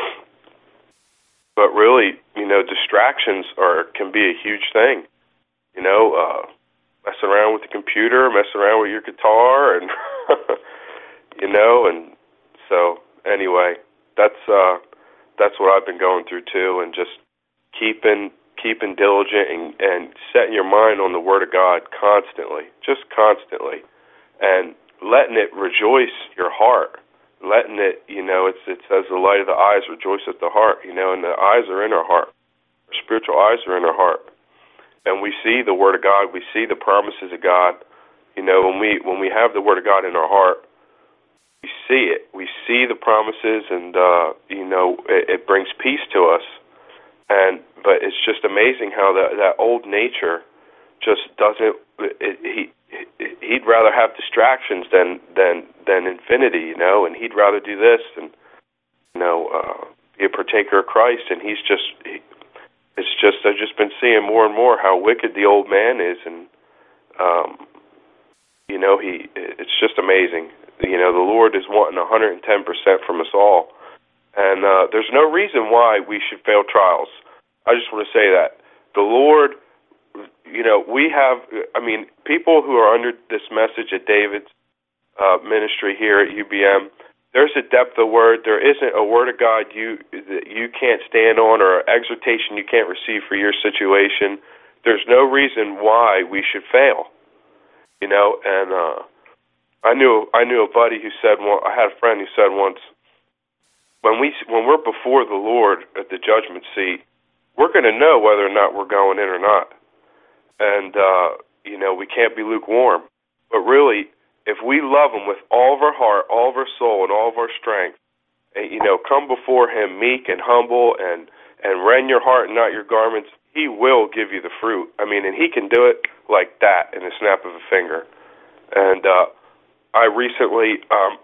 but really, you know, distractions are can be a huge thing. You know, uh, messing around with the computer, messing around with your guitar, and you know, and so anyway, that's uh, that's what I've been going through too, and just keeping keeping diligent and, and setting your mind on the Word of God constantly, just constantly, and letting it rejoice your heart. Letting it, you know, it's, it says the light of the eyes rejoiceth the heart, you know, and the eyes are in our heart. Our spiritual eyes are in our heart. And we see the Word of God, we see the promises of God. You know, when we when we have the Word of God in our heart, we see it. We see the promises, and, uh, you know, it, it brings peace to us. And But it's just amazing how that, that old nature just doesn't, it, he, he'd rather have distractions than, than than infinity, you know, and he'd rather do this and, you know, uh, be a partaker of Christ. And he's just, he, it's just, I've just been seeing more and more how wicked the old man is. And, um, you know, he, it's just amazing. You know, the Lord is wanting one hundred ten percent from us all. And uh, there's no reason why we should fail trials. I just want to say that. The Lord, you know, we have, I mean, people who are under this message at David's uh, ministry here at U B M, there's a depth of word. There isn't a word of God you that you can't stand on or an exhortation you can't receive for your situation. There's no reason why we should fail, you know. And uh, I knew I knew a buddy who said, well, I had a friend who said once, when we when we're before the Lord at the judgment seat, we're going to know whether or not we're going in or not. And, uh, you know, we can't be lukewarm. But really, if we love Him with all of our heart, all of our soul, and all of our strength, and, you know, come before Him meek and humble and, and rend your heart and not your garments, He will give you the fruit. I mean, and He can do it like that in the snap of a finger. And uh, I recently um,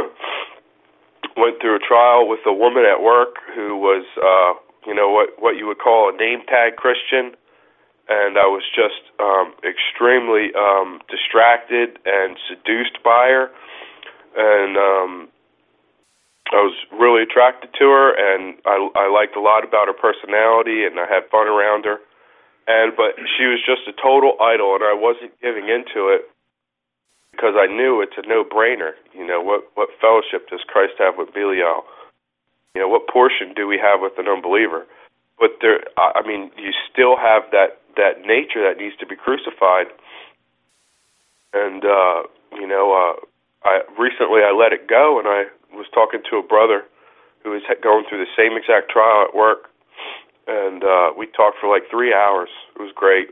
went through a trial with a woman at work who was, uh, you know, what, what you would call a name tag Christian. And I was just um, extremely um, distracted and seduced by her. And um, I was really attracted to her, and I, I liked a lot about her personality, and I had fun around her. And But she was just a total idol, and I wasn't giving into it because I knew it's a no-brainer. You know, what, what fellowship does Christ have with Belial? You know, what portion do we have with an unbeliever? But there, I mean, you still have that, that nature that needs to be crucified. And, uh, you know, uh, I recently I let it go, and I was talking to a brother who was going through the same exact trial at work, and uh, we talked for like three hours. It was great.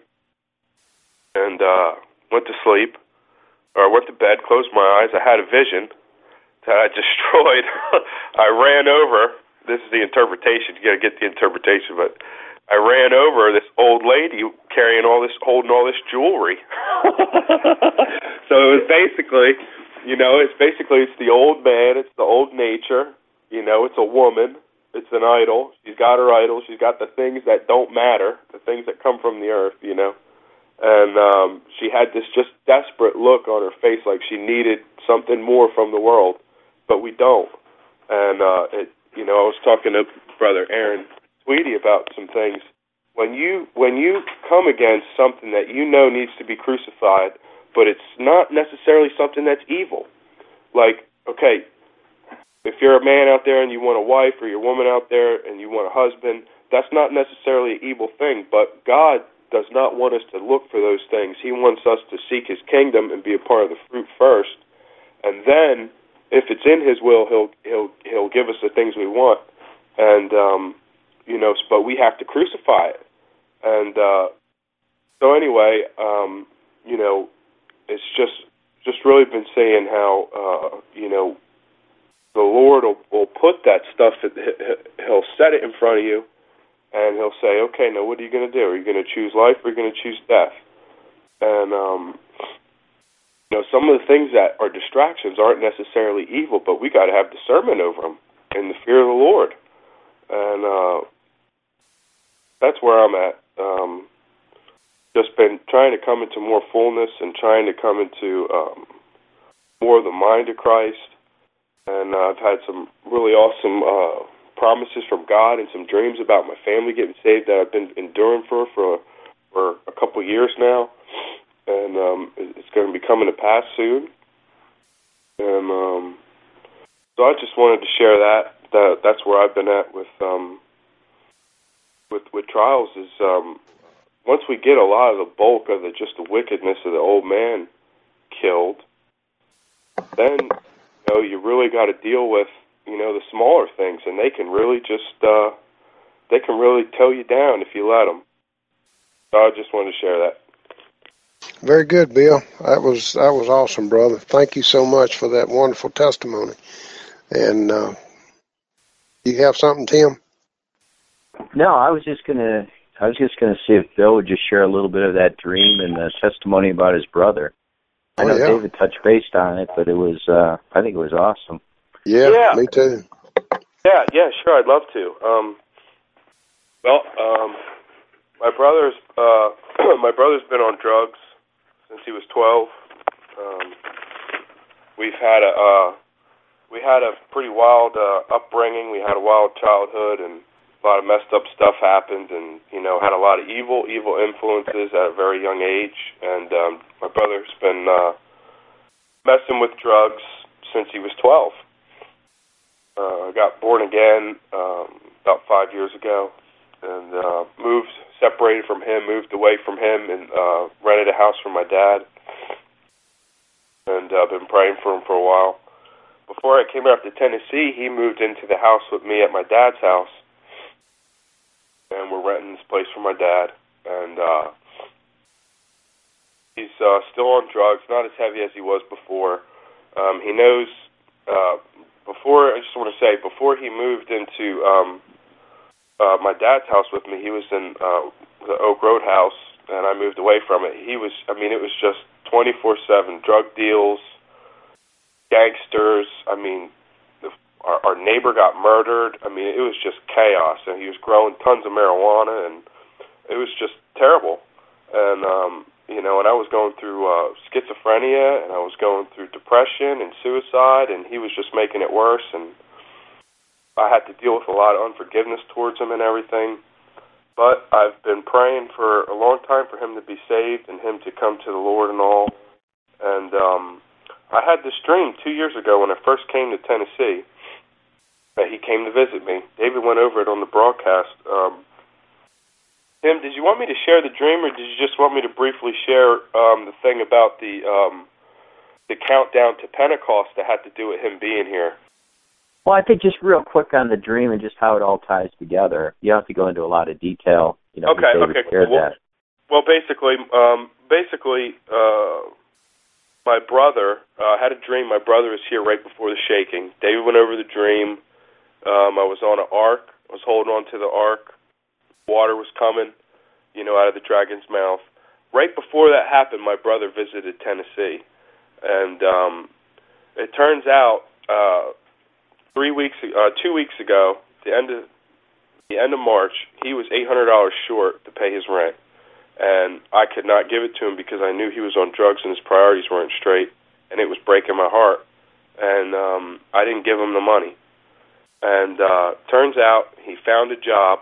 And uh, went to sleep, or went to bed, closed my eyes. I had a vision that I destroyed. I ran over. This is the interpretation. You got to get the interpretation, but I ran over this old lady carrying all this, holding all this jewelry. So it was basically, you know, it's basically it's the old man, it's the old nature. You know, it's a woman, it's an idol. She's got her idol. She's got the things that don't matter, the things that come from the earth. You know, and um, she had this just desperate look on her face, like she needed something more from the world, but we don't. And uh, it. You know, I was talking to Brother Aaron Tweedy about some things. When you when you come against something that you know needs to be crucified, but it's not necessarily something that's evil. Like, okay, if you're a man out there and you want a wife, or you're a woman out there and you want a husband, that's not necessarily an evil thing. But God does not want us to look for those things. He wants us to seek His kingdom and be a part of the fruit first, and then, if it's in His will, He'll He'll He'll give us the things we want, and um, you know. But we have to crucify it, and uh, so anyway, um, you know, it's just just really been saying how uh, you know the Lord will, will put that stuff. He'll set it in front of you, and he'll say, okay, now what are you going to do? Are you going to choose life or are you going to choose death? And, um, you know, some of the things that are distractions aren't necessarily evil, but we got to have discernment over them in the fear of the Lord. And uh, that's where I'm at. Um, just been trying to come into more fullness and trying to come into um, more of the mind of Christ. And uh, I've had some really awesome uh, promises from God and some dreams about my family getting saved that I've been enduring for for, for a couple of years now. And um, it's going to be coming to pass soon. And um, so I just wanted to share that. That that's where I've been at with um, with with trials. Is um, once we get a lot of the bulk of the just the wickedness of the old man killed, then you know you really got to deal with you know the smaller things, and they can really just uh, they can really tow you down if you let them. So I just wanted to share that. Very good, Bill. That was that was awesome, brother. Thank you so much for that wonderful testimony. And uh, you have something, Tim? No, I was just gonna I was just gonna see if Bill would just share a little bit of that dream and the testimony about his brother. I know oh, yeah. David touched base on it, but it was uh, I think it was awesome. Yeah, yeah, me too. Yeah, yeah, sure, I'd love to. Um, well, um, my brother's uh, my brother's been on drugs since he was twelve. Um, we've had a uh, we had a pretty wild uh, upbringing. We had a wild childhood, and a lot of messed up stuff happened, and you know, had a lot of evil, evil influences at a very young age. And um, my brother's been uh, messing with drugs since he was twelve. Uh, I got born again um, about five years ago, and uh, moved, separated from him, moved away from him, and uh, rented a house for my dad. And I've uh, been praying for him for a while. Before I came out to Tennessee, he moved into the house with me at my dad's house, and we're renting this place for my dad. And uh, he's uh, still on drugs, not as heavy as he was before. Um, he knows. Uh, before I just want to say, before he moved into um, uh, my dad's house with me, he was in uh, the Oak Road house, and I moved away from it. He was, I mean, it was just twenty-four seven drug deals, gangsters. I mean, the, our, our neighbor got murdered. I mean, it was just chaos, and he was growing tons of marijuana, and it was just terrible. And um, you know, and I was going through uh, schizophrenia, and I was going through depression and suicide, and he was just making it worse. And I had to deal with a lot of unforgiveness towards him and everything. But I've been praying for a long time for him to be saved and him to come to the Lord and all. And um, I had this dream two years ago when I first came to Tennessee that he came to visit me. David went over it on the broadcast. Um, Tim, did you want me to share the dream, or did you just want me to briefly share um, the thing about the um, the countdown to Pentecost that had to do with him being here? Well, I think just real quick on the dream and just how it all ties together. You don't have to go into a lot of detail. You know, okay, David okay. shared Well, that. well, basically, um, basically, uh, my brother uh, had a dream. My brother was here right before the shaking. David went over the dream. Um, I was on an ark. I was holding on to the ark. Water was coming, you know, out of the dragon's mouth. Right before that happened, my brother visited Tennessee, and um, it turns out uh, three weeks, uh, two weeks ago, the end of the end of March, he was eight hundred dollars short to pay his rent, and I could not give it to him because I knew he was on drugs and his priorities weren't straight, and it was breaking my heart, and um, I didn't give him the money. And uh, turns out he found a job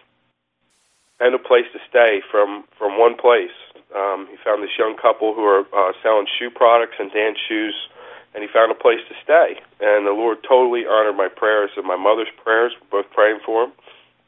and a place to stay from, from one place. Um, he found this young couple who are uh, selling shoe products and dance shoes, and he found a place to stay. And the Lord totally honored my prayers and my mother's prayers. We're both praying for him.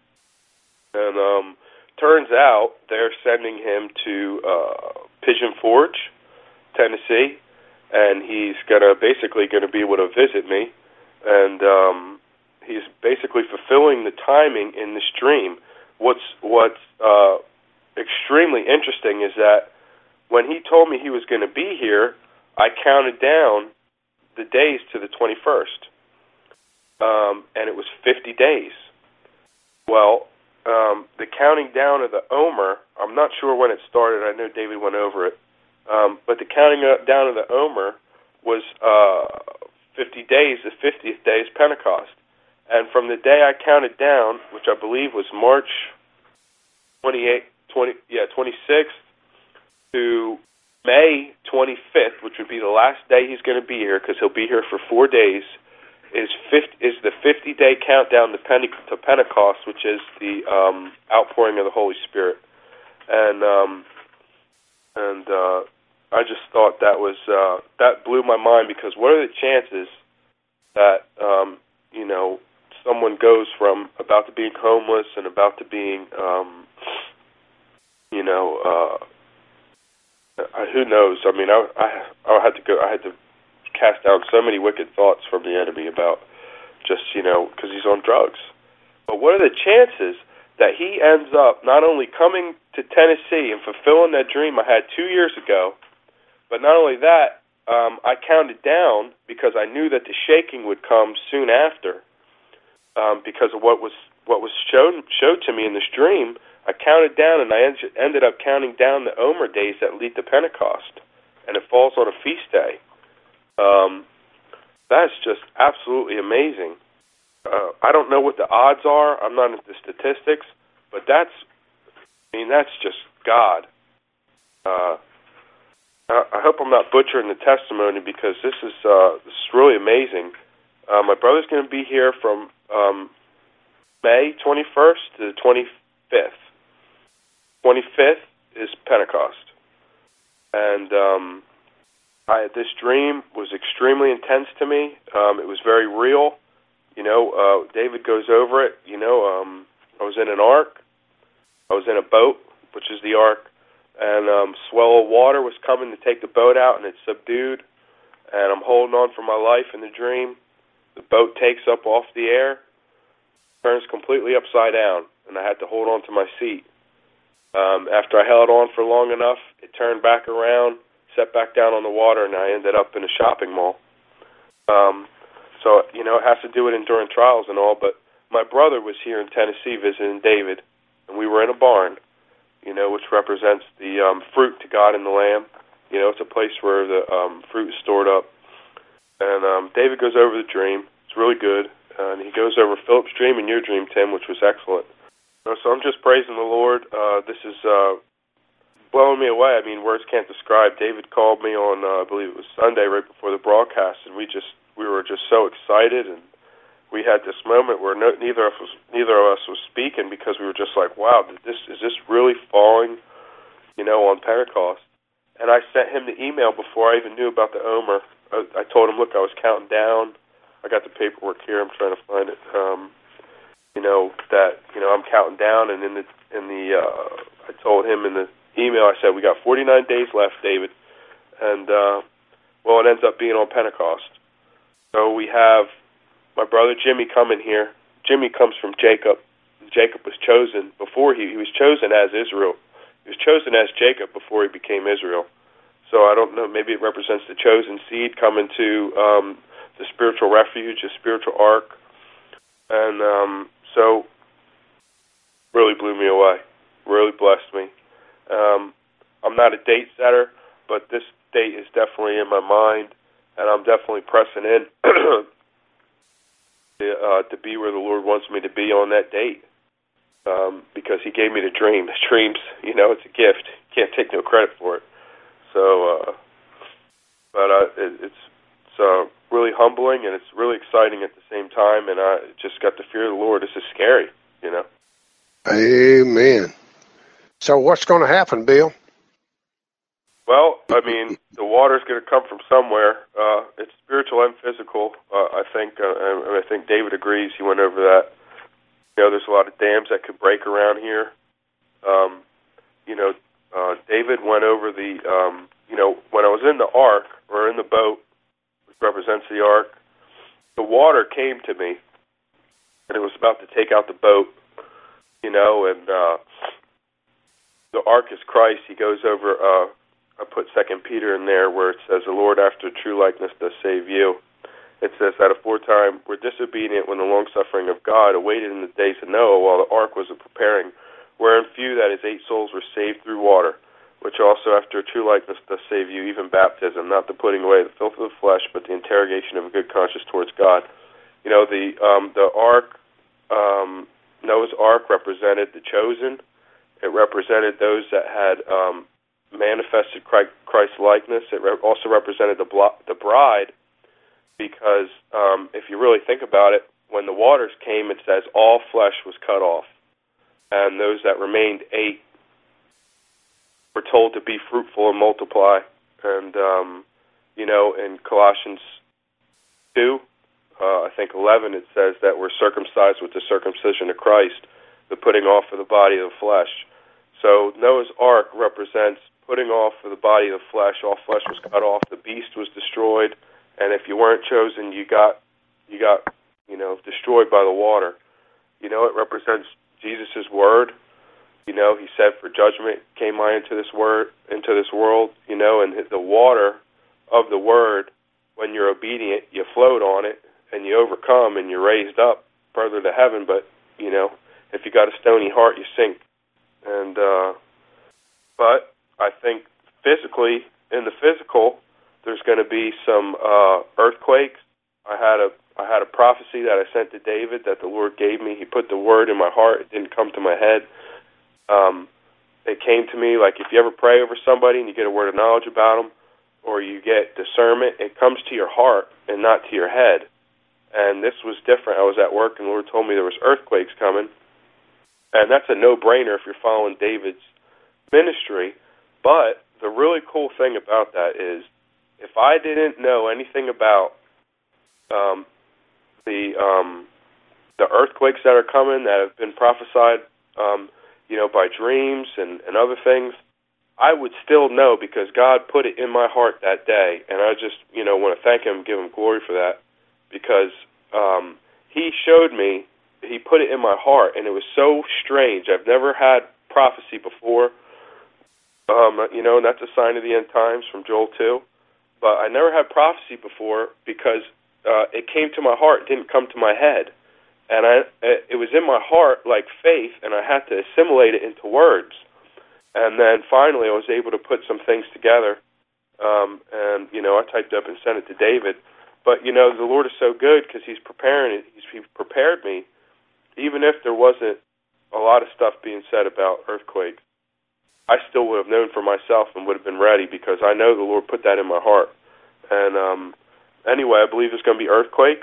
And um, turns out they're sending him to uh, Pigeon Forge, Tennessee, and he's gonna basically going to be able to visit me. And um, he's basically fulfilling the timing in this dream. What's what's uh, extremely interesting is that when he told me he was going to be here, I counted down the days to the twenty-first, um, and it was fifty days. Well, um, the counting down of the Omer, I'm not sure when it started. I know David went over it. Um, but the counting down of the Omer was uh, fifty days. The fiftieth day is Pentecost. And from the day I counted down, which I believe was March twenty-eighth, twenty, yeah, twenty-sixth, to May twenty-fifth, which would be the last day he's going to be here, because he'll be here for four days, is fifty, is the fifty-day countdown to, Pente- to Pentecost, which is the um, outpouring of the Holy Spirit. And um, and uh, I just thought that was uh, that blew my mind, because what are the chances that um, you know someone goes from about to being homeless and about to being um, you know uh, who knows? I mean, I, I I had to go. I had to cast down so many wicked thoughts from the enemy about just you know because he's on drugs. But what are the chances that he ends up not only coming to Tennessee and fulfilling that dream I had two years ago, but not only that, um, I counted down because I knew that the shaking would come soon after, um, because of what was what was shown showed to me in this dream. I counted down, and I en- ended up counting down the Omer days that lead to Pentecost, and it falls on a feast day. Um, that's just absolutely amazing. Uh, I don't know what the odds are. I'm not into statistics, but that's, I mean, that's just God. Uh, I, I hope I'm not butchering the testimony, because this is uh, this is really amazing. Uh, my brother's going to be here from um, May twenty-first to the twenty-fifth. twenty-fifth is Pentecost. And um, I, this dream was extremely intense to me. Um, it was very real. You know, uh, David goes over it. You know, um, I was in an ark. I was in a boat, which is the ark, and um, swell of water was coming to take the boat out, and it's subdued. And I'm holding on for my life in the dream. The boat takes up off the air, turns completely upside down, and I had to hold on to my seat. Um, after I held on for long enough, it turned back around, set back down on the water, and I ended up in a shopping mall. Um, so, you know, it has to do with enduring trials and all, but my brother was here in Tennessee visiting David, and we were in a barn, you know, which represents the um, fruit to God and the Lamb. You know, it's a place where the um, fruit is stored up. And um, David goes over the dream. It's really good. Uh, and he goes over Philip's dream and your dream, Tim, which was excellent. So I'm just praising the Lord. Uh, this is uh, blowing me away. I mean, words can't describe. David called me on, uh, I believe it was Sunday, right before the broadcast, and we just we were just so excited, and we had this moment where no, neither of us neither of us was speaking, because we were just like, wow, did this is this really falling, you know, on Pentecost? And I sent him the email before I even knew about the Omer. I, I told him, look, I was counting down. I got the paperwork here. I'm trying to find it. Um, you know that you know I'm counting down, and in the in the uh, I told him in the email, I said we got forty-nine days left, David, and uh, well, it ends up being on Pentecost. So we have my brother Jimmy coming here. Jimmy comes from Jacob. Jacob was chosen before he, he was chosen as Israel. He was chosen as Jacob before he became Israel. So I don't know, maybe it represents the chosen seed coming to um, the spiritual refuge, the spiritual ark. And um, so really blew me away, really blessed me. Um, I'm not a date setter, but this date is definitely in my mind, and I'm definitely pressing in to, uh, to be where the Lord wants me to be on that date, um, because he gave me the dream. The dreams, you know, it's a gift. You can't take no credit for it. So, uh, but uh, it, it's, it's uh, really humbling, and it's really exciting at the same time, and I just got the fear of the Lord. This is scary, you know. Amen. So what's going to happen, Bill? Well, I mean, the water's going to come from somewhere. Uh, it's spiritual and physical. Uh, I think, uh, and I think David agrees. He went over that. You know, there's a lot of dams that could break around here. Um, you know, uh, David went over the. Um, you know, when I was in the ark or in the boat, which represents the ark, the water came to me, and it was about to take out the boat. You know, and uh, the ark is Christ. He goes over. Uh, I put Second Peter in there where it says, the Lord after true likeness does save you. It's says that aforetime were disobedient when the long-suffering of God awaited in the days of Noah while the ark was preparing, wherein few, that is, eight souls, were saved through water, which also after a true likeness does save you, even baptism, not the putting away the filth of the flesh, but the interrogation of a good conscience towards God. You know, the um, the ark, um, Noah's ark represented the chosen. It represented those that had um, manifested Christ's likeness. It re- also represented the, blo- the bride, because um, if you really think about it, when the waters came, it says all flesh was cut off, and those that remained ate. We're told to be fruitful and multiply. And, um, you know, in Colossians two, uh, I think eleven, it says that we're circumcised with the circumcision of Christ, the putting off of the body of the flesh. So Noah's Ark represents putting off of the body of the flesh. All flesh was cut off. The beast was destroyed. And if you weren't chosen, you got, you got, you know, destroyed by the water. You know, it represents Jesus' word. You know, he said, "For judgment came I into this word, into this world." You know, and the water of the word, when you're obedient, you float on it and you overcome and you're raised up further to heaven. But you know, if you got a stony heart, you sink. And uh, but I think physically, in the physical, there's going to be some uh, earthquakes. I had a I had a prophecy that I sent to David that the Lord gave me. He put the word in my heart. It didn't come to my head. Um, it came to me like if you ever pray over somebody and you get a word of knowledge about them, or you get discernment, it comes to your heart and not to your head. And this was different. I was at work and the Lord told me there was earthquakes coming. And that's a no-brainer if you're following David's ministry. But the really cool thing about that is if I didn't know anything about um, the um, the earthquakes that are coming that have been prophesied um, you know, by dreams and, and other things, I would still know because God put it in my heart that day. And I just, you know, want to thank him and give him glory for that because um, he showed me, he put it in my heart, and it was so strange. I've never had prophecy before, um, you know, and that's a sign of the end times from Joel two. But I never had prophecy before because uh, it came to my heart, it didn't come to my head. And I, it was in my heart like faith, and I had to assimilate it into words. And then finally I was able to put some things together, um, and, you know, I typed up and sent it to David. But, you know, the Lord is so good because he's preparing it. He's, he prepared me, even if there wasn't a lot of stuff being said about earthquakes. I still would have known for myself and would have been ready because I know the Lord put that in my heart. And um, anyway, I believe there's going to be earthquakes.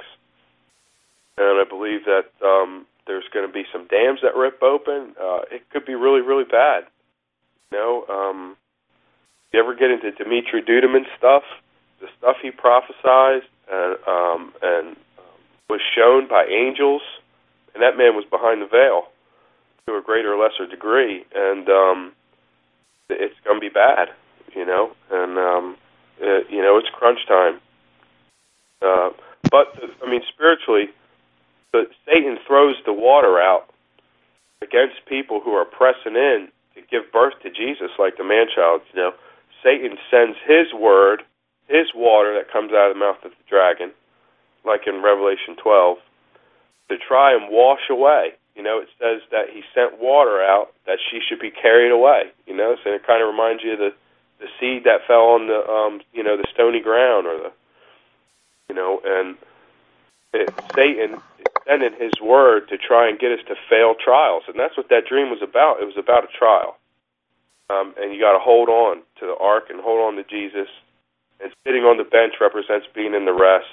And I believe that um, there's going to be some dams that rip open. Uh, it could be really, really bad. You know, um, you ever get into Dimitri Duduman's stuff, the stuff he prophesied and, um, and um, was shown by angels, and that man was behind the veil to a greater or lesser degree, and um, it's going to be bad, you know, and, um, it, you know, it's crunch time. Uh, but, I mean, spiritually, but Satan throws the water out against people who are pressing in to give birth to Jesus, like the man-child. You know, Satan sends his word, his water that comes out of the mouth of the dragon, like in Revelation twelve, to try and wash away. You know, it says that he sent water out that she should be carried away. You know, so it kind of reminds you of the the seed that fell on the um, you know, the stony ground, or the, you know, and it, Satan sending his word to try and get us to fail trials. And that's what that dream was about. It was about a trial. Um, and you got to hold on to the ark and hold on to Jesus. And sitting on the bench represents being in the rest,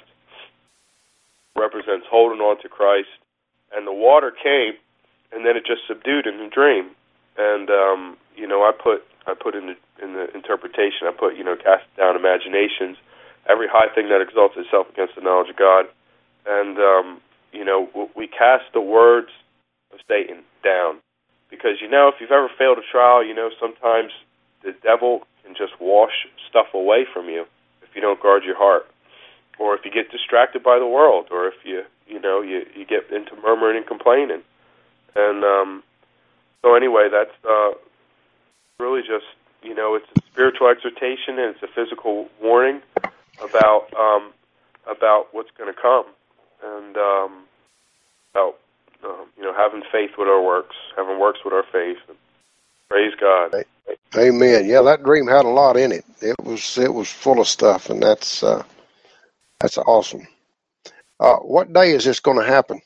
represents holding on to Christ. And the water came, and then it just subdued in the dream. And, um, you know, I put I put in the, in the interpretation, I put, you know, cast down imaginations, every high thing that exalts itself against the knowledge of God. And, um, you know, we cast the words of Satan down. Because, you know, if you've ever failed a trial, you know, sometimes the devil can just wash stuff away from you if you don't guard your heart. Or if you get distracted by the world, or if you, you know, you, you get into murmuring and complaining. And um, so anyway, that's uh, really just, you know, it's a spiritual exhortation and it's a physical warning about um, about what's going to come, and um, about um, you know having faith with our works, having works with our faith. And praise God. Amen. Yeah, that dream had a lot in it. It was it was full of stuff, and that's uh, that's awesome. Uh, what day is this going to happen?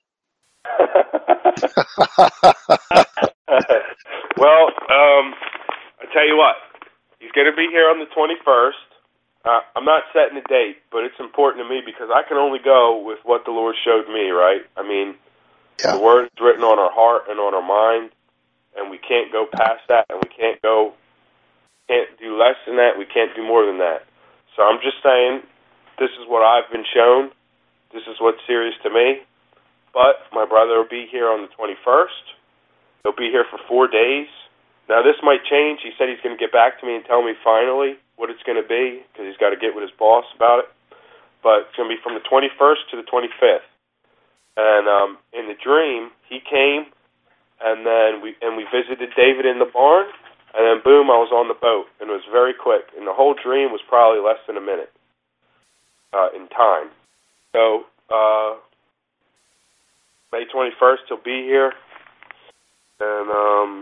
Well, um, I tell you what, he's going to be here on the twenty-first. Uh, I'm not setting a date, but it's important to me because I can only go with what the Lord showed me, right? I mean, yeah. The Word is written on our heart and on our mind, and we can't go past that, and we can't go, can't do less than that, we can't do more than that. So I'm just saying, this is what I've been shown, this is what's serious to me, but my brother will be here on the twenty-first. He'll be here for four days. Now, this might change. He said he's going to get back to me and tell me finally what it's going to be, because he's got to get with his boss about it. But it's going to be from the twenty-first to the twenty-fifth. And um, in the dream, he came, and then we and we visited David in the barn, and then boom, I was on the boat, and it was very quick. And the whole dream was probably less than a minute uh, in time. So uh, May twenty-first, he'll be here, and um,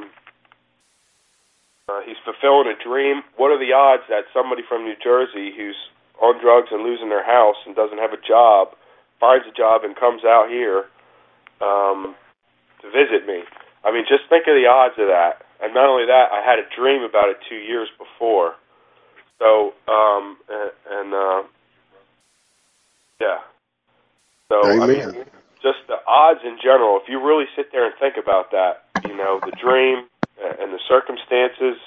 uh, he's fulfilling a dream. What are the odds that somebody from New Jersey who's on drugs and losing their house and doesn't have a job finds a job and comes out here um, to visit me? I mean, just think of the odds of that. And not only that, I had a dream about it two years before. So, um, and, and uh, yeah. So, Amen. I mean, just the odds in general, if you really sit there and think about that, you know, the dream and the circumstances,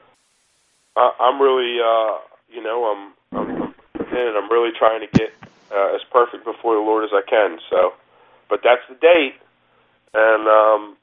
uh, I'm really, uh, you know, I'm, I'm, and I'm really trying to get uh, as perfect before the Lord as I can. So, but that's the date, and um,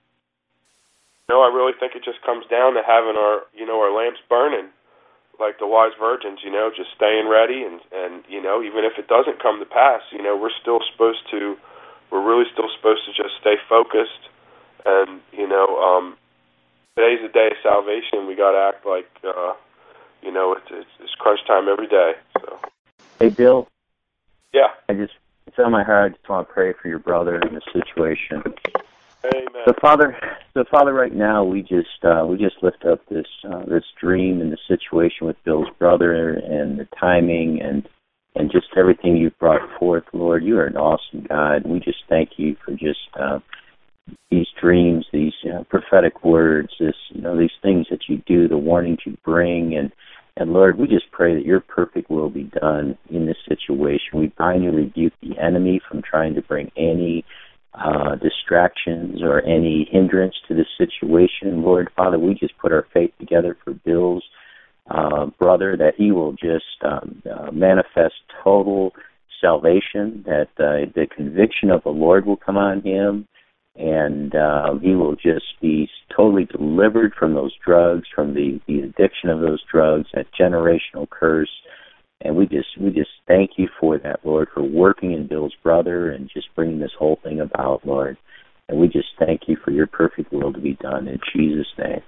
you know, I really think it just comes down to having our, you know, our lamps burning like the wise virgins. You know, just staying ready, and and you know, even if it doesn't come to pass, you know, we're still supposed to, we're really still supposed to just stay focused, and you know, um, today's the day of salvation. We got to act like, uh, you know, it's, it's it's crunch time every day. So. Hey, Bill. Yeah. I just, it's on my heart. I just want to pray for your brother in this situation. Amen. So, Father, so Father, right now we just uh, we just lift up this uh, this dream and the situation with Bill's brother and the timing and and just everything you've brought forth, Lord. You are an awesome God, and we just thank you for just uh, these dreams, these you know, prophetic words, this you know these things that you do, the warnings you bring, and. And, Lord, we just pray that your perfect will be done in this situation. We bind and rebuke the enemy from trying to bring any uh, distractions or any hindrance to this situation. Lord, Father, we just put our faith together for Bill's uh, brother, that he will just um, uh, manifest total salvation, that uh, the conviction of the Lord will come on him, and uh, he will just be totally delivered from those drugs, from the, the addiction of those drugs, that generational curse. And we just we just thank you for that, Lord, for working in Bill's brother and just bringing this whole thing about, Lord. And we just thank you for your perfect will to be done. In Jesus' name,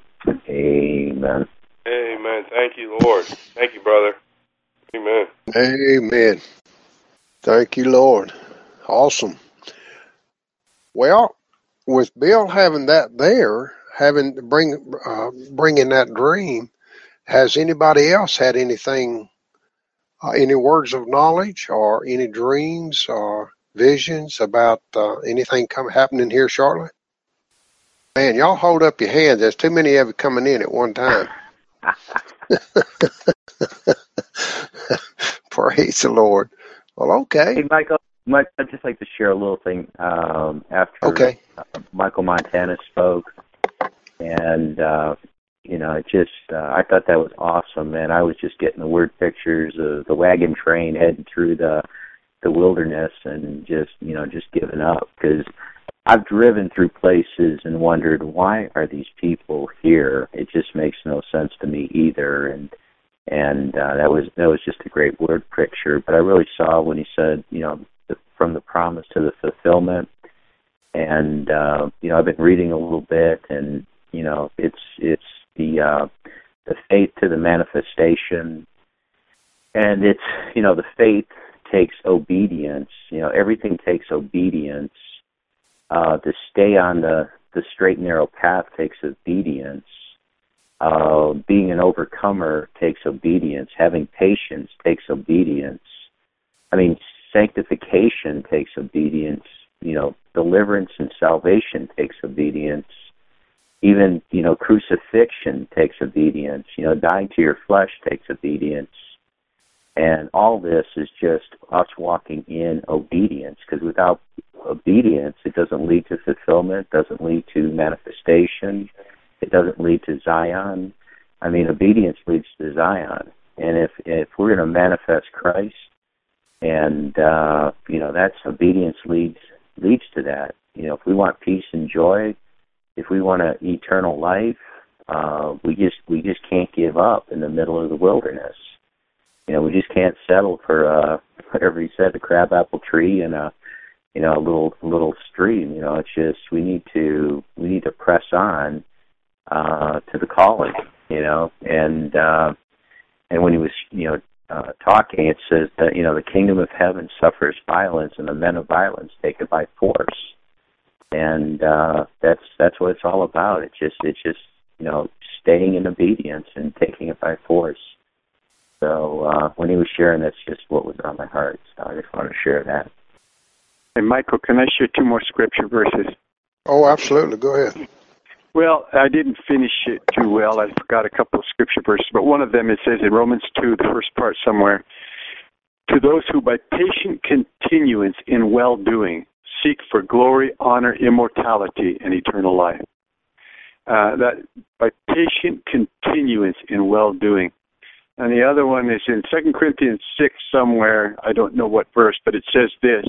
amen. Amen. Thank you, Lord. Thank you, brother. Amen. Amen. Thank you, Lord. Awesome. Well, with Bill having that there, having bring uh, bringing that dream, has anybody else had anything, uh, any words of knowledge or any dreams or visions about uh, anything come happening here, Charlotte? Man, y'all hold up your hands. There's too many of you coming in at one time. Praise the Lord. Well, okay. Hey, Michael. Mike, I'd just like to share a little thing um, after okay. uh, Michael Montana spoke, and uh, you know, it just uh, I thought that was awesome, man. I was just getting the word pictures of the wagon train heading through the the wilderness, and just you know, just giving up, because I've driven through places and wondered, why are these people here? It just makes no sense to me either, and. And uh, that was that was just a great word picture. But I really saw when he said, you know, the, from the promise to the fulfillment. And uh, you know, I've been reading a little bit, and you know, it's it's the uh, the faith to the manifestation, and it's you know the faith takes obedience. You know, everything takes obedience. Uh, to stay on the, the straight and narrow path takes obedience. Uh, being an overcomer takes obedience. Having patience takes obedience. I mean, sanctification takes obedience. You know, deliverance and salvation takes obedience. Even, you know, crucifixion takes obedience. You know, dying to your flesh takes obedience. And all this is just us walking in obedience, because without obedience, it doesn't lead to fulfillment, doesn't lead to manifestation, it doesn't lead to Zion. I mean, obedience leads to Zion. And if if we're going to manifest Christ, and, uh, you know, that's obedience leads leads to that. You know, if we want peace and joy, if we want an eternal life, uh, we just we just can't give up in the middle of the wilderness. You know, we just can't settle for uh, whatever he said, a crabapple tree and a you know a little little stream. You know, it's just we need to we need to press on uh, to the calling. You know, and uh, and when he was you know uh, talking, it says that you know the kingdom of heaven suffers violence, and the men of violence take it by force. And uh, that's that's what it's all about. It's just it's just you know staying in obedience and taking it by force. So uh, when he was sharing, that's just what was on my heart. So I just wanted to share that. And Michael, can I share two more scripture verses? Oh, absolutely. Go ahead. Well, I didn't finish it too well. I forgot a couple of scripture verses, but one of them, it says in Romans two, the first part somewhere, to those who by patient continuance in well-doing seek for glory, honor, immortality, and eternal life. Uh, that by patient continuance in well-doing. And the other one is in Second Corinthians six somewhere, I don't know what verse, but it says this,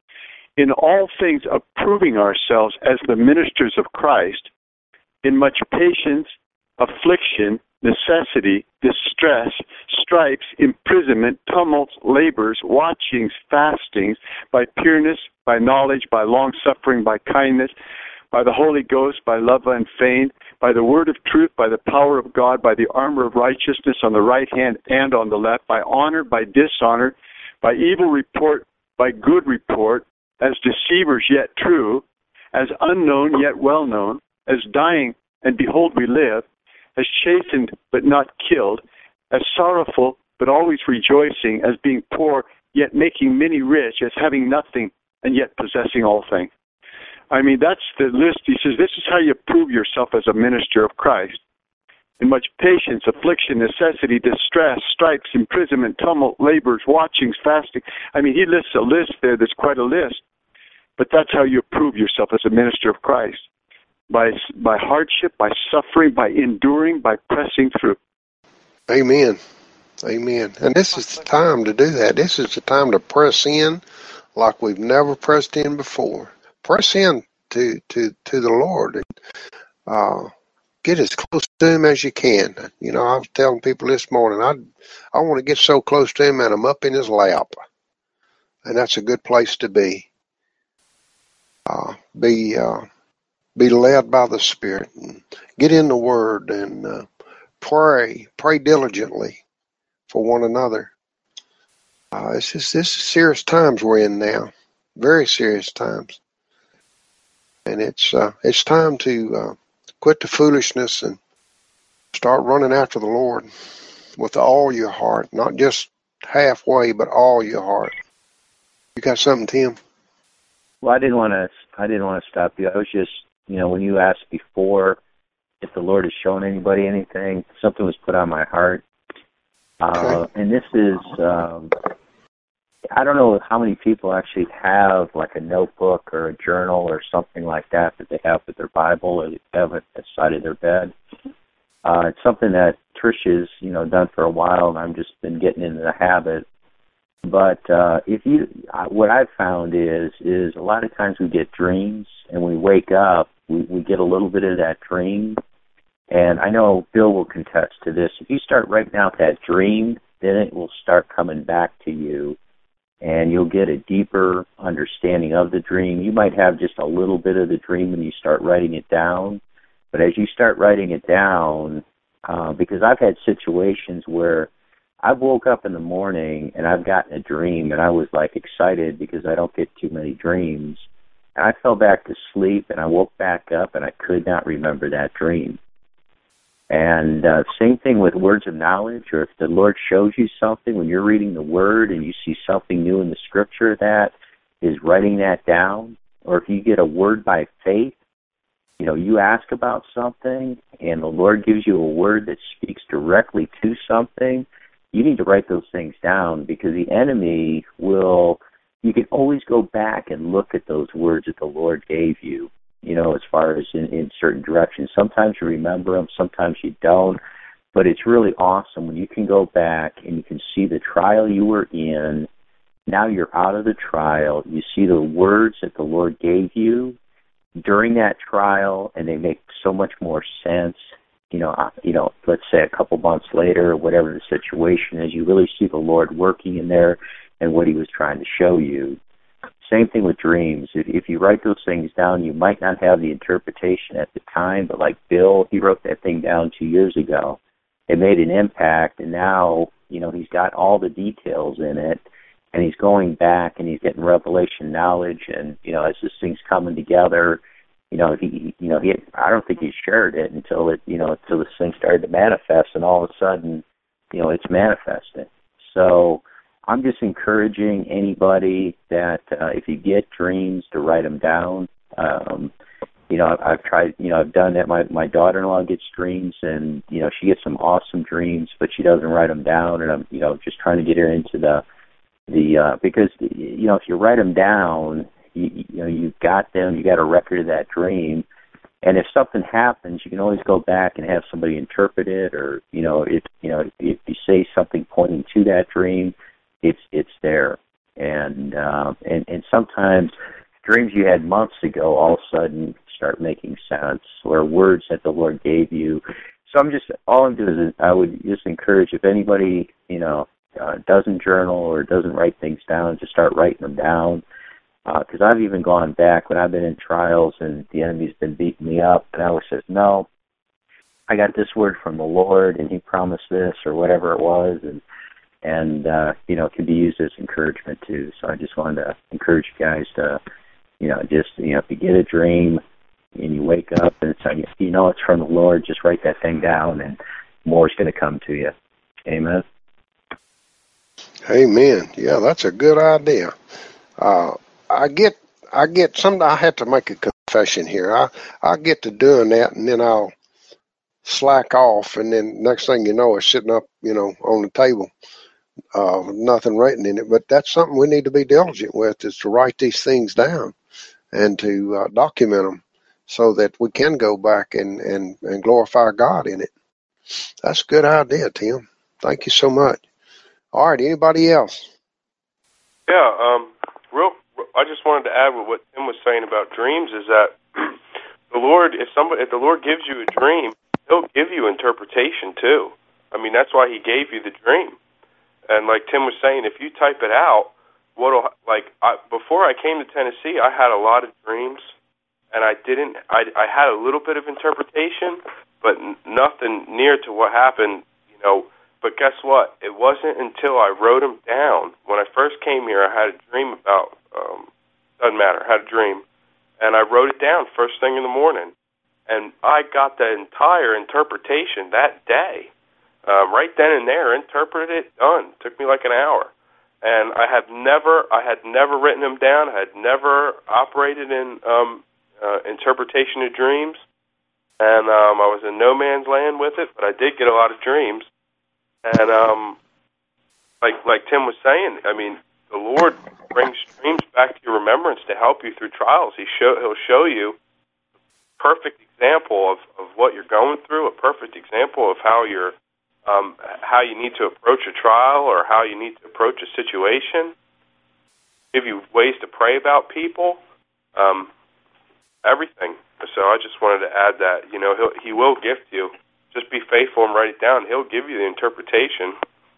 in all things approving ourselves as the ministers of Christ, in much patience, affliction, necessity, distress, stripes, imprisonment, tumults, labors, watchings, fastings, by pureness, by knowledge, by long-suffering, by kindness, by the Holy Ghost, by love unfeigned, by the word of truth, by the power of God, by the armor of righteousness on the right hand and on the left, by honor, by dishonor, by evil report, by good report, as deceivers yet true, as unknown yet well known, as dying, and behold we live, as chastened but not killed, as sorrowful but always rejoicing, as being poor yet making many rich, as having nothing and yet possessing all things. I mean, that's the list. He says, this is how you prove yourself as a minister of Christ. In much patience, affliction, necessity, distress, stripes, imprisonment, tumult, labors, watchings, fasting. I mean, he lists a list there that's quite a list. But that's how you prove yourself as a minister of Christ. By, by hardship, by suffering, by enduring, by pressing through. Amen. Amen. And this is the time to do that. This is the time to press in like we've never pressed in before. Press in to, to, to the Lord and uh, get as close to Him as you can. You know, I was telling people this morning, I I want to get so close to Him and I'm up in His lap. And that's a good place to be. Uh, be uh, be led by the Spirit and get in the Word and uh, pray. Pray diligently for one another. Uh, it's just, this is serious times we're in now. Very serious times. And it's uh, it's time to uh, quit the foolishness and start running after the Lord with all your heart, not just halfway, but all your heart. You got something, Tim? Well, I didn't want to. I didn't want to stop you. I was just, you know, when you asked before if the Lord has shown anybody anything, something was put on my heart, uh, okay. And this is. Um, I don't know how many people actually have like a notebook or a journal or something like that that they have with their Bible or they have it at the side of their bed. Uh, it's something that Trisha's, you know, done for a while, and I've just been getting into the habit. But uh, if you, what I've found is, is a lot of times we get dreams, and we wake up, we, we get a little bit of that dream. And I know Bill will contest to this. If you start writing out that dream, then it will start coming back to you. And you'll get a deeper understanding of the dream. You might have just a little bit of the dream when you start writing it down. But as you start writing it down, uh, because I've had situations where I woke up in the morning and I've gotten a dream, and I was like excited because I don't get too many dreams. And I fell back to sleep, and I woke back up, and I could not remember that dream. And uh, same thing with words of knowledge, or if the Lord shows you something when you're reading the Word and you see something new in the Scripture, that is writing that down. Or if you get a word by faith, you know, you ask about something and the Lord gives you a word that speaks directly to something, you need to write those things down, because the enemy will, you can always go back and look at those words that the Lord gave you, you know, as far as in, in certain directions. Sometimes you remember them, sometimes you don't, but it's really awesome when you can go back and you can see the trial you were in. Now you're out of the trial. You see the words that the Lord gave you during that trial, and they make so much more sense. You know, uh, you know, let's say a couple months later, or whatever the situation is, you really see the Lord working in there and what He was trying to show you. Same thing with dreams. If, if you write those things down, you might not have the interpretation at the time, but like Bill, he wrote that thing down two years ago. It made an impact, and now, you know, he's got all the details in it, and he's going back and he's getting revelation knowledge, and, you know, as this thing's coming together, you know, he, you know, he, I don't think he shared it until it, you know, until this thing started to manifest, and all of a sudden, you know, it's manifesting. So I'm just encouraging anybody that uh, if you get dreams, to write them down. Um, you know, I've, I've tried, you know, I've done that. My my daughter-in-law gets dreams, and, you know, she gets some awesome dreams, but she doesn't write them down, and I'm, you know, just trying to get her into the, the uh, because, you know, if you write them down, You, you know, you've got them, you got a record of that dream, and if something happens, you can always go back and have somebody interpret it, or, you know, if, you know, if you say something pointing to that dream, it's it's there. And, uh, and, and sometimes dreams you had months ago all of a sudden start making sense, or words that the Lord gave you. So I'm just, all I'm doing is I would just encourage, if anybody, you know, uh, doesn't journal or doesn't write things down, to start writing them down. Because uh, I've even gone back when I've been in trials and the enemy's been beating me up, and I always says, no, I got this word from the Lord, and He promised this, or whatever it was, and, and uh, you know, it can be used as encouragement too. So I just wanted to encourage you guys to, you know, just, you know, if you get a dream and you wake up and it's, you know, it's from the Lord, just write that thing down, and more is going to come to you. Amen. Amen. Yeah, that's a good idea. Uh, I get, I get some. I have to make a confession here. I, I get to doing that, and then I'll slack off, and then next thing you know, it's sitting up, you know, on the table, uh, with nothing written in it. But that's something we need to be diligent with, is to write these things down and to uh, document them, so that we can go back and, and, and glorify God in it. That's a good idea, Tim. Thank you so much. All right, anybody else? Yeah, um, real. I just wanted to add with what Tim was saying about dreams, is that the Lord, if somebody, if the Lord gives you a dream, He'll give you interpretation too. I mean, that's why He gave you the dream. And like Tim was saying, if you type it out, what'll, like I, before I came to Tennessee, I had a lot of dreams, and I didn't. I, I had a little bit of interpretation, but n- nothing near to what happened, you know. But guess what? It wasn't until I wrote them down. When I first came here, I had a dream about, um, doesn't matter, I had a dream. And I wrote it down first thing in the morning. And I got the entire interpretation that day. Uh, right then and there, interpreted it, done. It took me like an hour. And I had never, I had never written them down. I had never operated in um, uh, interpretation of dreams. And um, I was in no man's land with it, but I did get a lot of dreams. And um, like like Tim was saying, I mean, the Lord brings dreams back to your remembrance to help you through trials. He show He'll show you a perfect example of, of what you're going through, a perfect example of how you're um, how you need to approach a trial, or how you need to approach a situation. Give you ways to pray about people, um, everything. So I just wanted to add that, you know, he'll, He will gift you. Just be faithful and write it down. He'll give you the interpretation.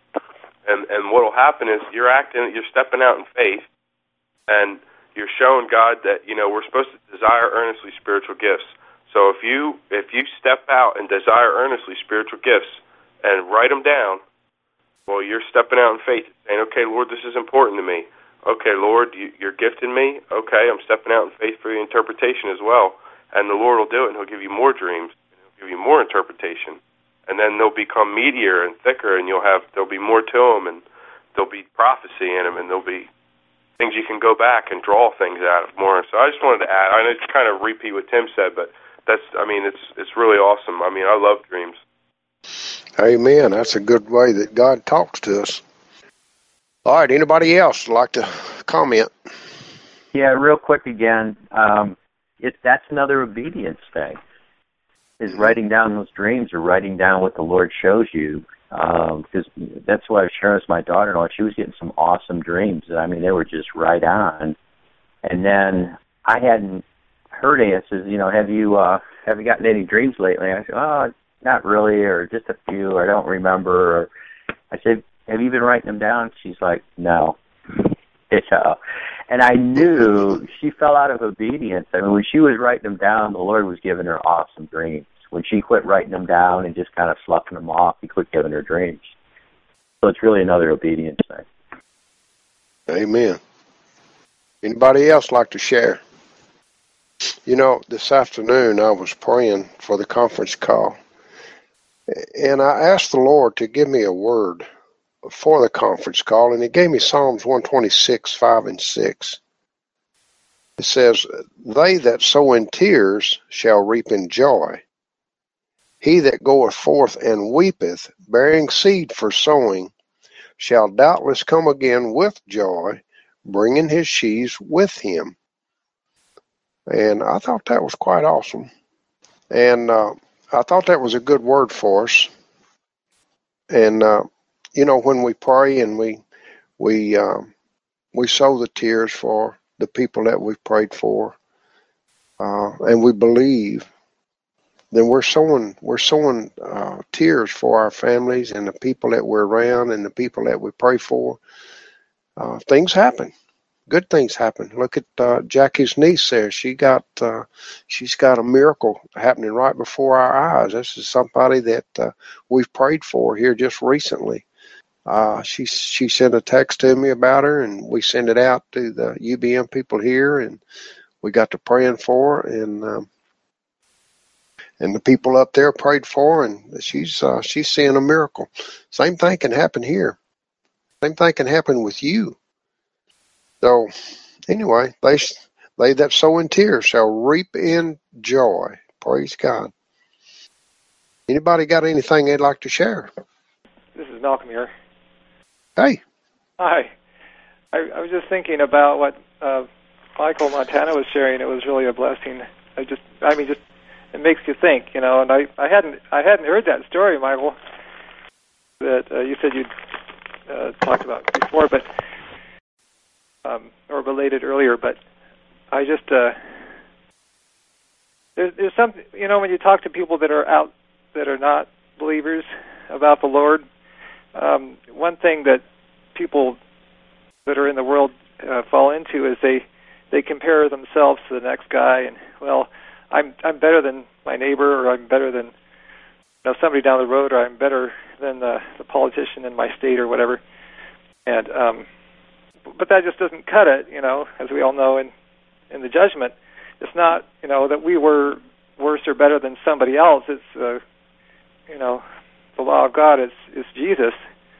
And and what will happen is you're acting, you're stepping out in faith, and you're showing God that, you know, we're supposed to desire earnestly spiritual gifts. So if you if you step out and desire earnestly spiritual gifts and write them down, Well, you're stepping out in faith, saying, okay, Lord, this is important to me. Okay, Lord, you, you're gifting me. Okay, I'm stepping out in faith for the interpretation as well. And the Lord will do it, and he'll give you more dreams, and he'll give you more interpretation. And then they'll become meatier and thicker, and you'll have, there'll be more to them, and there'll be prophecy in them, and there'll be things you can go back and draw things out of more. So I just wanted to add, I know it's kind of repeat what Tim said, but that's, I mean, it's it's really awesome. I mean, I love dreams. Amen. That's a good way that God talks to us. All right, anybody else like to comment? Yeah, real quick again. Um, it, that's another obedience thing, is writing down those dreams or writing down what the Lord shows you. Because um, that's what I was sharing with my daughter-in-law. She was getting some awesome dreams. I mean, they were just right on. And then I hadn't heard any. I says, you know, have you uh, have you gotten any dreams lately? I said, oh, not really, or just a few, or I don't remember. Or I said, have you been writing them down? She's like, no. Yeah. And I knew she fell out of obedience. I mean, when she was writing them down, the Lord was giving her awesome dreams. When she quit writing them down and just kind of sloughing them off, he quit giving her dreams. So it's really another obedience thing. Amen. Anybody else like to share? You know, this afternoon I was praying for the conference call, and I asked the Lord to give me a word for the conference call, and he gave me Psalms one twenty-six, five and six. It says, they that sow in tears shall reap in joy. He that goeth forth and weepeth, bearing seed for sowing, shall doubtless come again with joy, bringing his sheaves with him. And I thought that was quite awesome. And uh, I thought that was a good word for us. And, uh, you know, when we pray and we we um, we sow the tears for the people that we've prayed for, uh, and we believe, then we're sowing we're sowing uh, tears for our families and the people that we're around and the people that we pray for. Uh, things happen. Good things happen. Look at uh, Jackie's niece there. She got uh, she's got a miracle happening right before our eyes. This is somebody that uh, we've prayed for here just recently. Uh, she she sent a text to me about her, and we sent it out to the U B M people here, and we got to praying for her, and um, and the people up there prayed for her, and she's uh, she's seeing a miracle. Same thing can happen here. Same thing can happen with you. So anyway, they they that sow in tears shall reap in joy. Praise God. Anybody got anything they'd like to share? This is Malcolm here. Hey. Hi. I, I was just thinking about what uh, Michael Montana was sharing. It was really a blessing. I just, I mean, just it makes you think, you know. And I, I hadn't, I hadn't heard that story, Michael, that uh, you said you'd uh, talked about before, but um, or related earlier. But I just, uh, there's, there's something, you know, when you talk to people that are out, that are not believers about the Lord. Um, one thing that people that are in the world uh, fall into is they they compare themselves to the next guy, and well, I'm I'm better than my neighbor, or I'm better than you know somebody down the road, or I'm better than the, the politician in my state, or whatever. And um, but that just doesn't cut it, you know. As we all know, in in the judgment, it's not you know that we were worse or better than somebody else. It's uh, you know. The law of God is, is Jesus,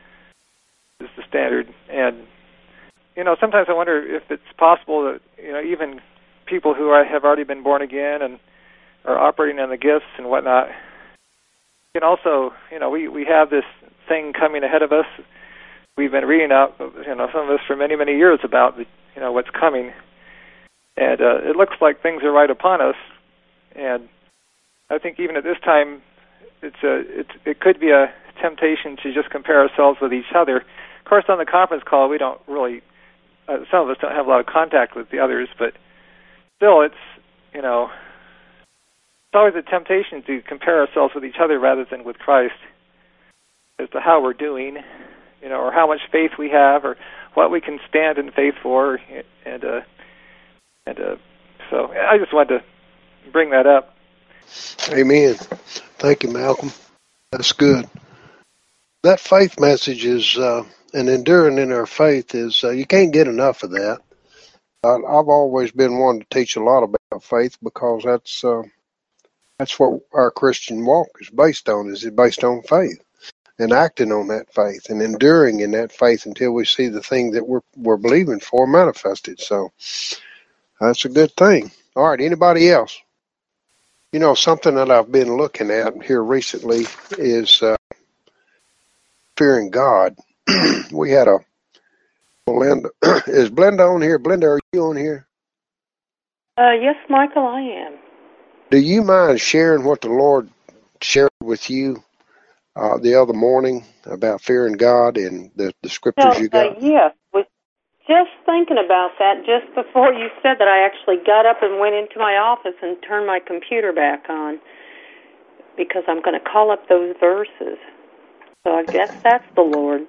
is the standard. And, you know, sometimes I wonder if it's possible that, you know, even people who are, have already been born again and are operating in the gifts and whatnot, can also, you know, we, we have this thing coming ahead of us. We've been reading out, you know, some of us for many, many years about, the, you know, what's coming. And uh, it looks like things are right upon us. And I think even at this time, It's a, it's, it could be a temptation to just compare ourselves with each other. Of course, on the conference call, we don't really, uh, some of us don't have a lot of contact with the others, but still, it's, you know, it's always a temptation to compare ourselves with each other rather than with Christ as to how we're doing, you know, or how much faith we have, or what we can stand in faith for, and uh, and uh, so I just wanted to bring that up. Amen. Thank you, Malcolm. That's good. that faith message is, uh, and enduring in our faith is, uh, you can't get enough of that. Uh, I've always been one to teach a lot about faith because that's uh, that's what our Christian walk is based on. Is it based on faith and acting on that faith and enduring in that faith until we see the thing that we're we're believing for manifested. So that's a good thing. All right, anybody else? You know, something that I've been looking at here recently is uh, fearing God. We had a Belinda. Is Blenda on here? Blenda, are you on here? Uh, yes, Michael, I am. Do you mind sharing what the Lord shared with you uh, the other morning about fearing God and the, the scriptures So, you uh, got? yes, was just thinking about that just before you said that. I actually got up and went into my office and turned my computer back on because I'm going to call up those verses. So I guess that's the Lord.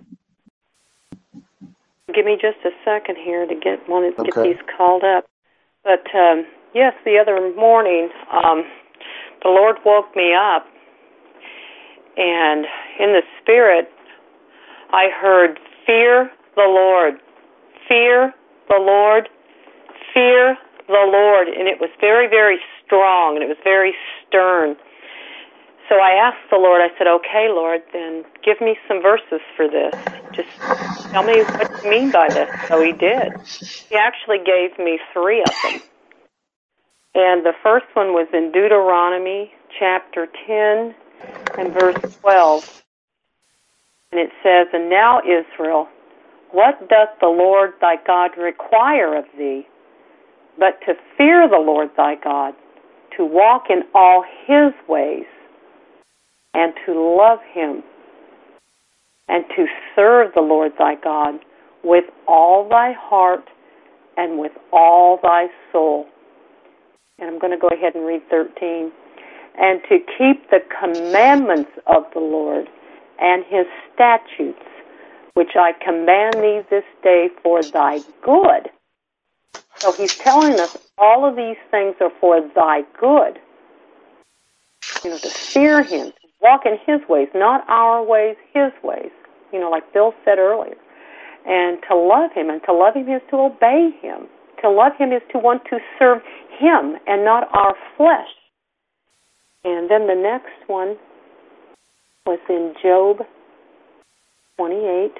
Give me just a second here to get one to get Okay. these called up. But um, yes, the other morning, um, the Lord woke me up, and in the Spirit, I heard, "Fear the Lord, fear the Lord, fear the Lord," and it was very, very strong, and it was very stern. So I asked the Lord, I said, "Okay, Lord, then give me some verses for this. Just tell me what you mean by this." So he did. He actually gave me three of them. And the first one was in Deuteronomy chapter ten and verse twelve. And it says, "And now, Israel, what doth the Lord thy God require of thee, but to fear the Lord thy God, to walk in all his ways, and to love him, and to serve the Lord thy God with all thy heart and with all thy soul." And I'm going to go ahead and read thirteen. "And to keep the commandments of the Lord and his statutes, which I command thee this day for thy good." So he's telling us all of these things are for thy good. You know, to fear him, to walk in his ways, not our ways, his ways. You know, like Bill said earlier. And to love him, and to love him is to obey him. To love him is to want to serve him and not our flesh. And then the next one was in Job twenty-eight.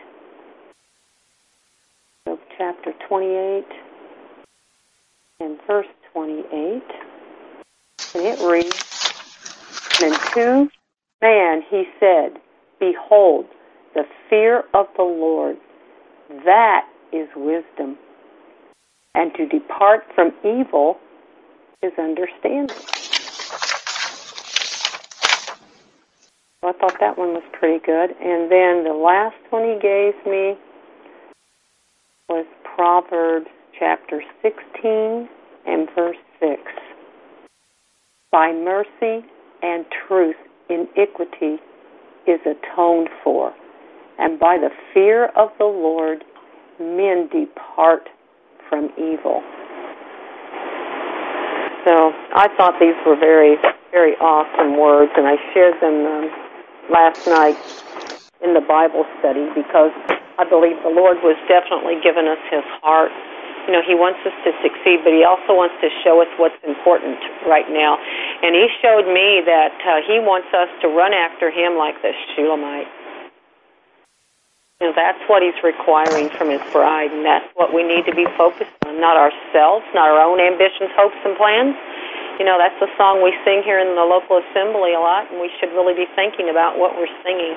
Job chapter twenty-eight and verse twenty-eight. And it reads, "And to man he said, Behold, the fear of the Lord, that is wisdom, and to depart from evil is understanding." So I thought that one was pretty good. And then the last one he gave me was Proverbs chapter sixteen and verse six. "By mercy and truth iniquity is atoned for, and by the fear of the Lord men depart from evil." So I thought these were very, very awesome words, and I shared them um, last night in the Bible study because I believe the Lord was definitely giving us his heart. You know, he wants us to succeed, but he also wants to show us what's important right now. And he showed me that uh, he wants us to run after him like the Shulamite. You know, that's what he's requiring from his bride, and that's what we need to be focused on, not ourselves, not our own ambitions, hopes, and plans. You know, that's the song we sing here in the local assembly a lot, and we should really be thinking about what we're singing,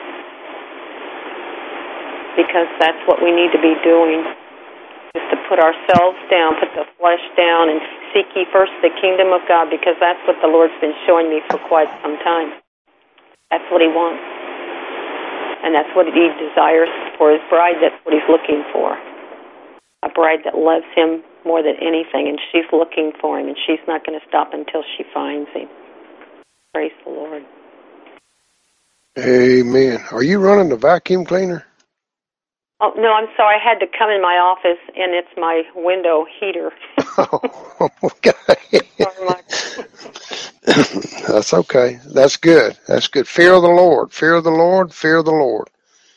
because that's what we need to be doing, is to put ourselves down, put the flesh down, and seek ye first the kingdom of God, because that's what the Lord's been showing me for quite some time. That's what he wants. And that's what he desires for his bride. That's what he's looking for. A bride that loves him more than anything, and she's looking for him, and she's not going to stop until she finds him. Praise the Lord. Amen. Are you running the vacuum cleaner? Oh, no, I'm sorry. I had to come in my office, and it's my window heater. Oh, okay. That's okay. That's good. That's good. Fear of the Lord. Fear of the Lord. Fear of the Lord.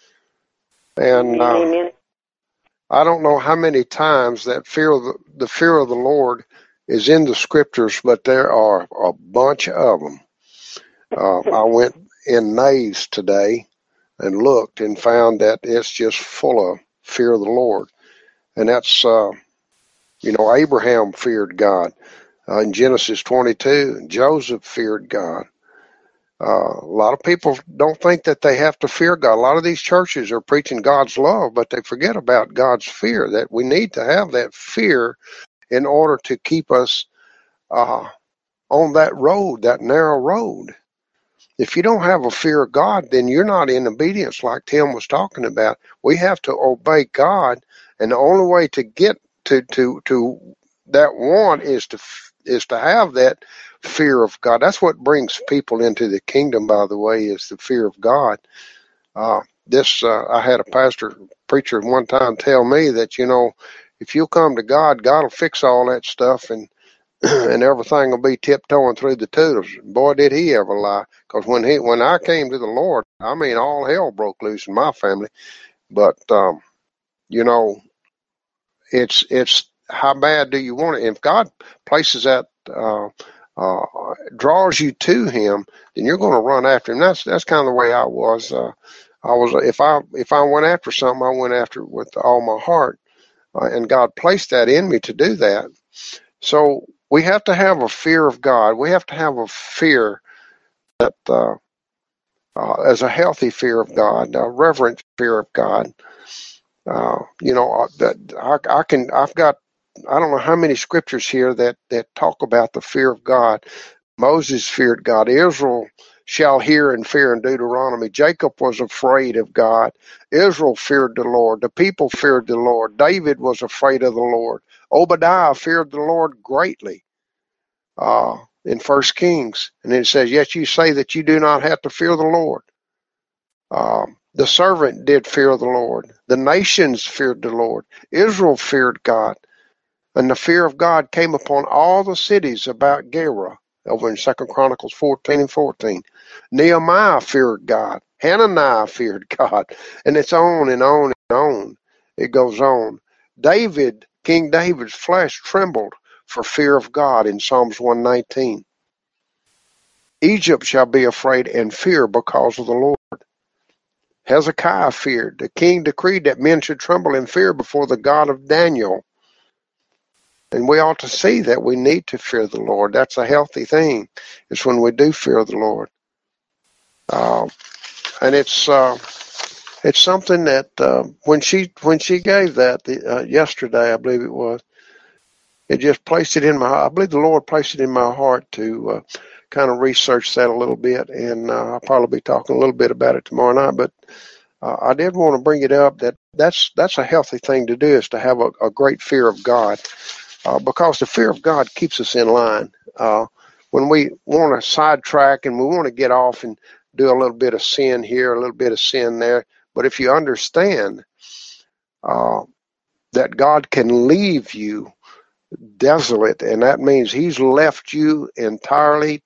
And uh, Amen. I don't know how many times that fear of the, the fear of the Lord is in the scriptures, but there are a bunch of them. Uh, I went in Nays today and looked and found that it's just full of fear of the Lord. And that's, uh, you know, Abraham feared God. Uh, in Genesis twenty-two, Joseph feared God. Uh, a lot of people don't think that they have to fear God. A lot of these churches are preaching God's love, but they forget about God's fear, that we need to have that fear in order to keep us uh, on that road, that narrow road. If you don't have a fear of God, then you're not in obedience like Tim was talking about. We have to obey God, and the only way to get to to to that one is to is to have that fear of God. That's what brings people into the kingdom, by the way, is the fear of God. Uh, this uh, I had a pastor preacher one time tell me that, you know, if you come to God, God will fix all that stuff, and and everything will be tiptoeing through the tulips. Boy, did he ever lie. Because when he, when I came to the Lord, I mean, all hell broke loose in my family. But, um, you know, it's, it's how bad do you want it? If God places that, uh, uh, draws you to him, then you're going to run after him. That's, that's kind of the way I was. Uh, I was, if I, if I went after something, I went after it with all my heart. Uh, and God placed that in me to do that. So we have to have a fear of God. We have to have a fear that, uh, uh, as a healthy fear of God, a reverent fear of God. Uh, you know, that I, I can, I've got, I don't know how many scriptures here that, that talk about the fear of God. Moses feared God. Israel shall hear and fear in Deuteronomy. Jacob was afraid of God. Israel feared the Lord. The people feared the Lord. David was afraid of the Lord. Obadiah feared the Lord greatly. Uh, in First Kings, and it says, "Yet you say that you do not have to fear the Lord." Um, the servant did fear the Lord. The nations feared the Lord. Israel feared God, and the fear of God came upon all the cities about Gera, over in Second Chronicles fourteen and fourteen. Nehemiah feared God. Hananiah feared God, and it's on and on and on. It goes on. David, King David's flesh trembled for fear of God in Psalms one nineteen. Egypt shall be afraid and fear because of the Lord. Hezekiah feared. The king decreed that men should tremble and fear before the God of Daniel. And we ought to see that we need to fear the Lord. That's a healthy thing. It's when we do fear the Lord. Uh, and it's uh, it's something that uh, when she when she gave that the, uh, yesterday, I believe it was, it just placed it in my heart. I believe the Lord placed it in my heart to uh, kind of research that a little bit, and uh, I'll probably be talking a little bit about it tomorrow night. But uh, I did want to bring it up that that's that's a healthy thing to do, is to have a, a great fear of God, uh, because the fear of God keeps us in line. Uh, when we want to sidetrack and we want to get off and do a little bit of sin here, a little bit of sin there, but if you understand uh, that God can leave you desolate, and that means he's left you entirely,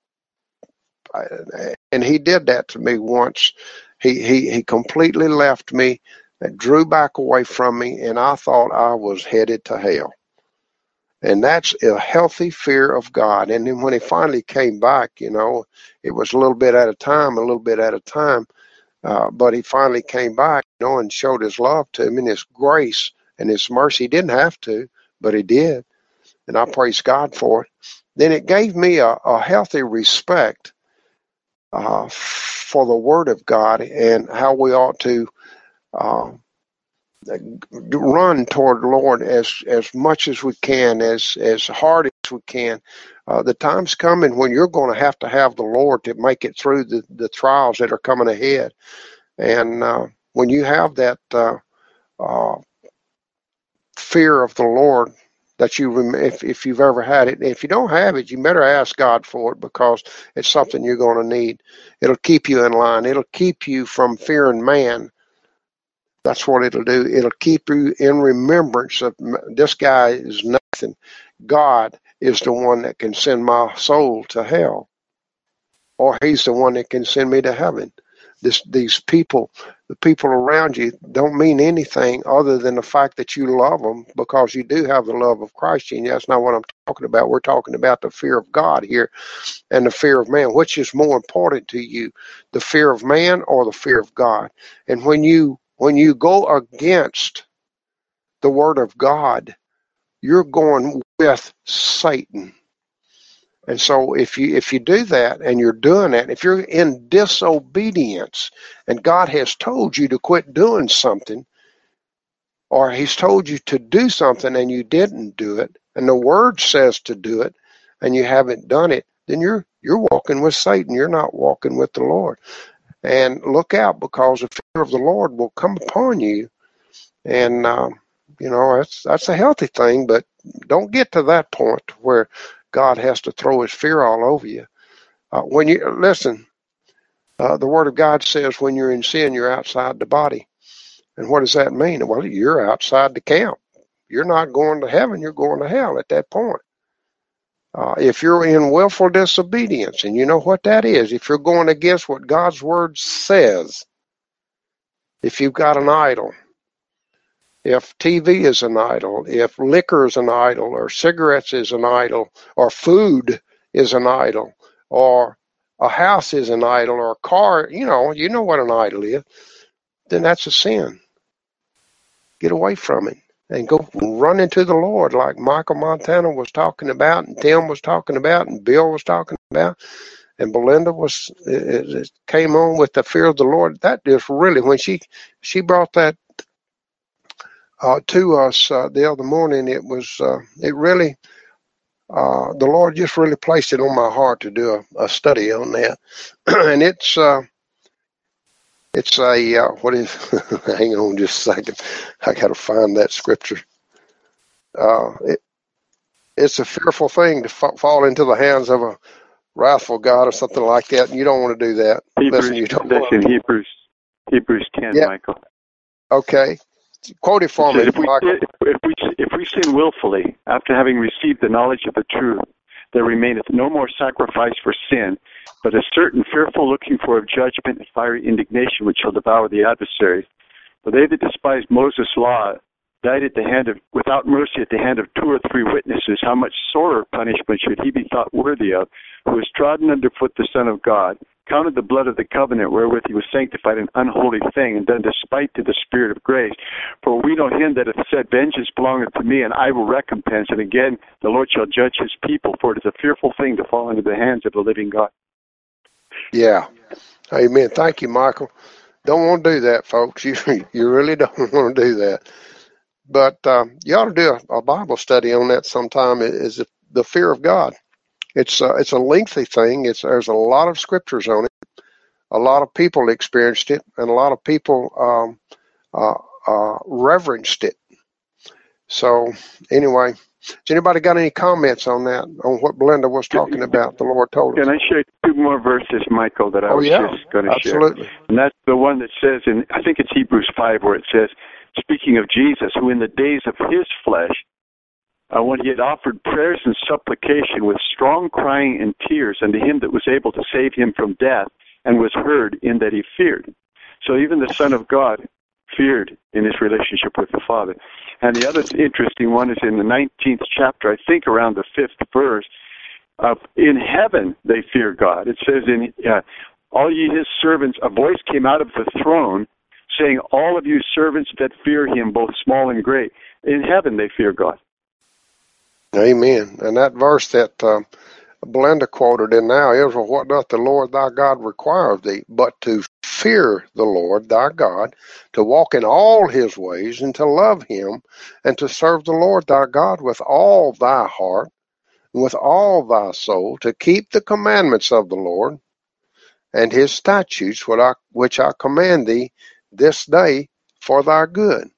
and he did that to me once. He he he completely left me, drew back away from me, and I thought I was headed to hell. And that's a healthy fear of God. And then when he finally came back, you know, it was a little bit at a time, a little bit at a time, uh, but he finally came back, you know, and showed his love to him and his grace and his mercy. He didn't have to, but he did. And I praise God for it. Then it gave me a, a healthy respect uh, for the Word of God and how we ought to uh, run toward the Lord as as much as we can, as as hard as we can. Uh, the time's coming when you're going to have to have the Lord to make it through the, the trials that are coming ahead. And uh, when you have that uh, uh, fear of the Lord, that you rem- if if you've ever had it. If you don't have it, you better ask God for it, because it's something you're going to need. It'll keep you in line. It'll keep you from fearing man. That's what it'll do. It'll keep you in remembrance of this guy is nothing. God is the one that can send my soul to hell. or he's the one that can send me to heaven. This, these people, the people around you don't mean anything other than the fact that you love them, because you do have the love of Christ in you. That's not what I'm talking about. We're talking about the fear of God here and the fear of man. Which is more important to you, the fear of man or the fear of God? And when you when you go against the word of God, you're going with Satan. And so if you if you do that and you're doing that, if you're in disobedience and God has told you to quit doing something, or he's told you to do something and you didn't do it, and the word says to do it and you haven't done it, then you're you're walking with Satan. You're not walking with the Lord. And look out, because the fear of the Lord will come upon you. And um, you know, that's that's a healthy thing, but don't get to that point where God has to throw his fear all over you. Uh, when you listen, uh, the Word of God says when you're in sin, you're outside the body. And what does that mean? Well, you're outside the camp. You're not going to heaven. You're going to hell at that point. Uh, if you're in willful disobedience, and you know what that is, if you're going against what God's Word says, if you've got an idol, if T V is an idol, if liquor is an idol, or cigarettes is an idol, or food is an idol, or a house is an idol, or a car, you know, you know what an idol is, then that's a sin. Get away from it and go run into the Lord, like Michael Montana was talking about, and Tim was talking about, and Bill was talking about, and Belinda was it, it came on with the fear of the Lord. That just really, when she she brought that Uh, to us uh, the other morning, it was uh, it really uh, the Lord just really placed it on my heart to do a, a study on that. And it's uh, it's a uh, what is hang on just a second, I got to find that scripture. Uh, it, it's a fearful thing to fa- fall into the hands of a wrathful God or something like that, and you don't want to do that. Hebrews, Listen, you don't that's want in to. Hebrews, Hebrews ten, Yeah. Michael. Okay. Quote it for It me, says, if, we Michael. sin, if, we, if we sin willfully, after having received the knowledge of the truth, there remaineth no more sacrifice for sin, but a certain fearful looking for of judgment and fiery indignation which shall devour the adversaries. For they that despised Moses' law died at the hand of, without mercy at the hand of two or three witnesses. How much sorer punishment should he be thought worthy of, who has trodden underfoot the Son of God, counted the blood of the covenant wherewith he was sanctified an unholy thing, and done despite to the Spirit of grace. For we know him that hath said, Vengeance belongeth to me, and I will recompense. And again, the Lord shall judge his people, for it is a fearful thing to fall into the hands of the living God. Yeah. Amen. Thank you, Michael. Don't want to do that, folks. You you really don't want to do that. But um, you ought to do a, a Bible study on that sometime. Is the fear of God. It's uh, it's a lengthy thing. It's there's a lot of scriptures on it. A lot of people experienced it, and a lot of people um, uh, uh, reverenced it. So anyway, has anybody got any comments on that, on what Belinda was talking about? The Lord told us. Can I share two more verses, Michael, that I oh, was yeah, just going to share? Absolutely. And that's the one that says, in I think it's Hebrews five, where it says, speaking of Jesus, who in the days of his flesh, uh, when he had offered prayers and supplication with strong crying and tears unto him that was able to save him from death, and was heard in that he feared. So even the Son of God feared in his relationship with the Father. And the other interesting one is in the nineteenth chapter, I think around the fifth verse, of in heaven they fear God. It says, in uh, all ye his servants, a voice came out of the throne, saying, all of you servants that fear him, both small and great, in heaven they fear God. Amen. And that verse that um, Belinda quoted in now is, well, what doth the Lord thy God require of thee, but to fear the Lord thy God, to walk in all his ways, and to love him, and to serve the Lord thy God with all thy heart, and with all thy soul, to keep the commandments of the Lord, and his statutes, which I, which I command thee this day for thy good.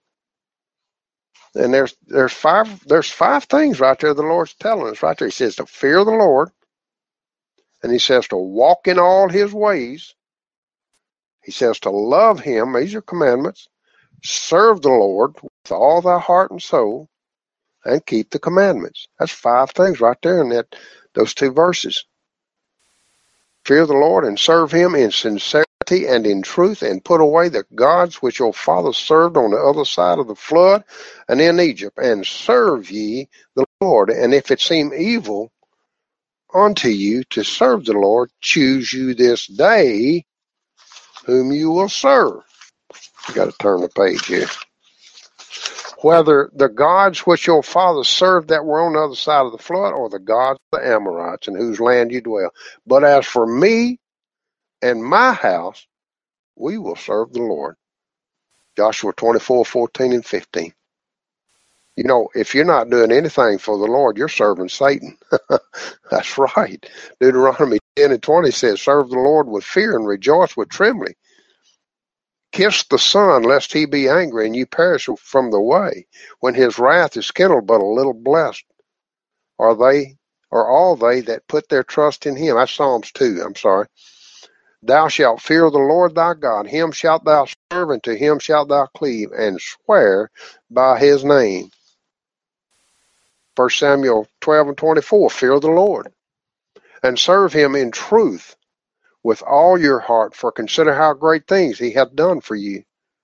And there's there's five there's five things right there the Lord's telling us right there. He says to fear the Lord, and he says to walk in all his ways. He says to love him, these are commandments, serve the Lord with all thy heart and soul, and keep the commandments. That's five things right there in that those two verses. Fear the Lord and serve him in sincerity and in truth, and put away the gods which your fathers served on the other side of the flood and in Egypt, and serve ye the Lord. And if it seem evil unto you to serve the Lord, choose you this day whom you will serve. You got to turn the page here. Whether the gods which your fathers served that were on the other side of the flood, or the gods of the Amorites in whose land you dwell. But as for me and my house, we will serve the Lord. Joshua twenty-four, fourteen and fifteen. You know, if you're not doing anything for the Lord, you're serving Satan. That's right. Deuteronomy ten and twenty says, serve the Lord with fear and rejoice with trembling. Kiss the Son, lest he be angry and you perish from the way, when his wrath is kindled. But a little blessed are they, or all they that put their trust in him. That's Psalms two, I'm sorry. Thou shalt fear the Lord thy God, him shalt thou serve, and to him shalt thou cleave, and swear by his name. First Samuel twelve and twenty-four, fear the Lord, and serve him in truth with all your heart, for consider how great things he hath done for you.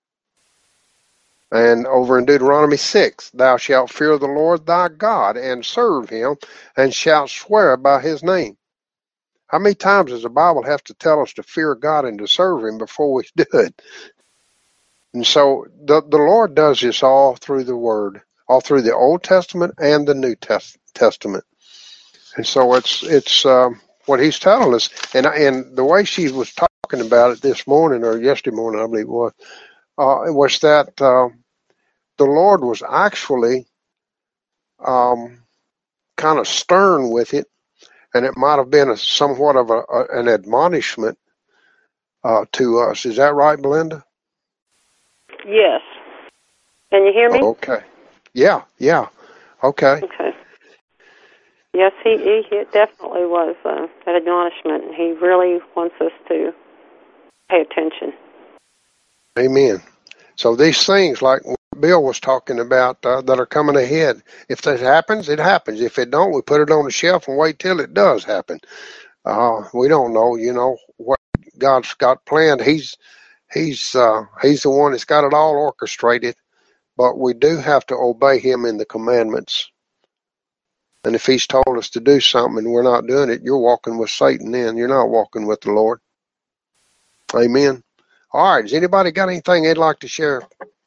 And over in Deuteronomy six, thou shalt fear the Lord thy God, and serve him, and shalt swear by his name. How many times does the Bible have to tell us to fear God and to serve him before we do it? And so the, the Lord does this all through the Word, all through the Old Testament and the New Test, Testament. And so it's it's um, what he's telling us. And, and the way she was talking about it this morning, or yesterday morning, I believe it was, uh, it was that uh, the Lord was actually um, kind of stern with it. And it might have been a, somewhat of a, a, an admonishment uh, to us. Is that right, Belinda? Yes. Can you hear me? Okay. Yeah, yeah. Okay. Okay. Yes, he, he, he definitely was uh, an admonishment, and he really wants us to pay attention. Amen. So these things, like what Bill was talking about, uh, that are coming ahead, if that happens, it happens. If it don't, we put it on the shelf and wait till it does happen. Uh, we don't know, you know, what God's got planned. He's he's uh, he's the one that's got it all orchestrated, but we do have to obey him in the commandments. And if he's told us to do something and we're not doing it, you're walking with Satan then. You're not walking with the Lord. Amen. All right. Has anybody got anything they'd like to share?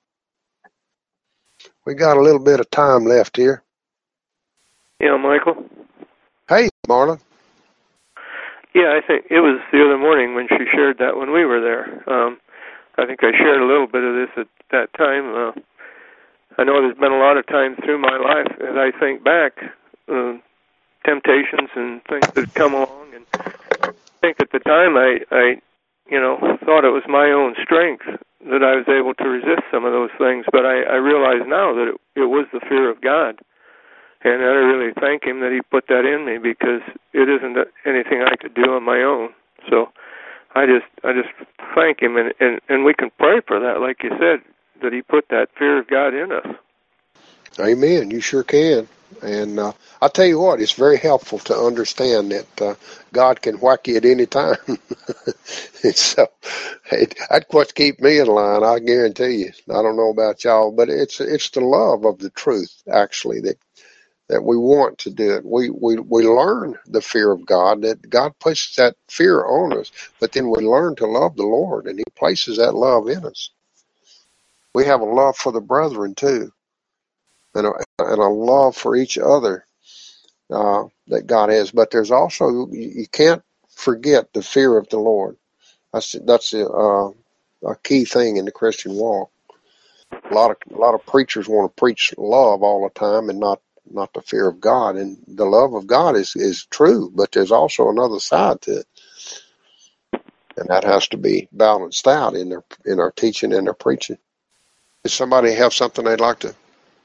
We got a little bit of time left here. Yeah, Michael. Hey, Marlon. Yeah, I think it was the other morning when she shared that when we were there. Um, I think I shared a little bit of this at that time. Uh, I know there's been a lot of times through my life, as I think back, uh, temptations and things that have come along, and I think at the time I, I, you know, thought it was my own strength that I was able to resist some of those things, but I, I realize now that it, it was the fear of God. And I really thank him that he put that in me, because it isn't anything I could do on my own. So I just I just thank him, and, and, and we can pray for that, like you said, that he put that fear of God in us. Amen. You sure can. And uh, I'll tell you what, it's very helpful to understand that uh, God can whack you at any time. So it, that's what keeps me in line, I guarantee you. I don't know about y'all, but it's it's the love of the truth, actually, that that we want to do it. We, we, we learn the fear of God, that God places that fear on us, but then we learn to love the Lord, and he places that love in us. We have a love for the brethren, too, and a, and a love for each other uh, that God has. But there's also, you can't forget the fear of the Lord. That's, that's a, uh, a key thing in the Christian walk. A lot of, a lot of preachers want to preach love all the time and not not the fear of God. And the love of God is, is true, but there's also another side to it. And that has to be balanced out in their in our teaching and our preaching. Does somebody have something they'd like to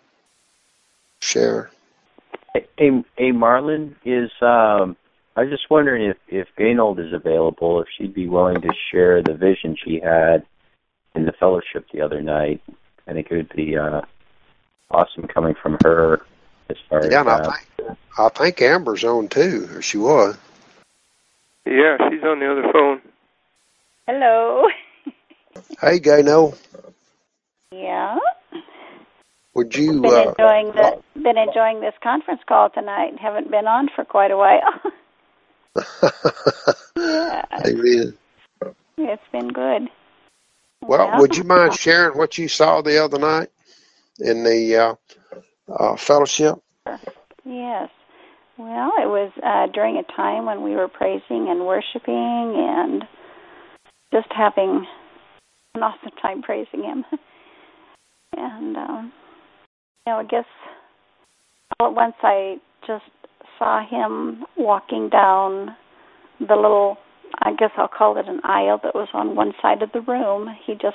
share? Hey, hey Marlon, is um, I was just wondering if, if Gainold is available, if she'd be willing to share the vision she had in the fellowship the other night. I think it would be uh, awesome coming from her. As far yeah, as, and I, uh, think, I think Amber's on too, or she was. Yeah, she's on the other phone. Hello. Hey, Gano. Yeah. Would you? Been Uh, enjoying the been enjoying this conference call tonight. Haven't been on for quite a while. Yeah. Amen. It's been good. Well, Yeah. would you mind sharing what you saw the other night in the uh, uh, fellowship? Yes. Well, it was uh, during a time when we were praising and worshiping and just having an awesome time praising Him. And, um, you know, I guess all at once I just saw Him walking down the little, I guess I'll call it an aisle that was on one side of the room. He just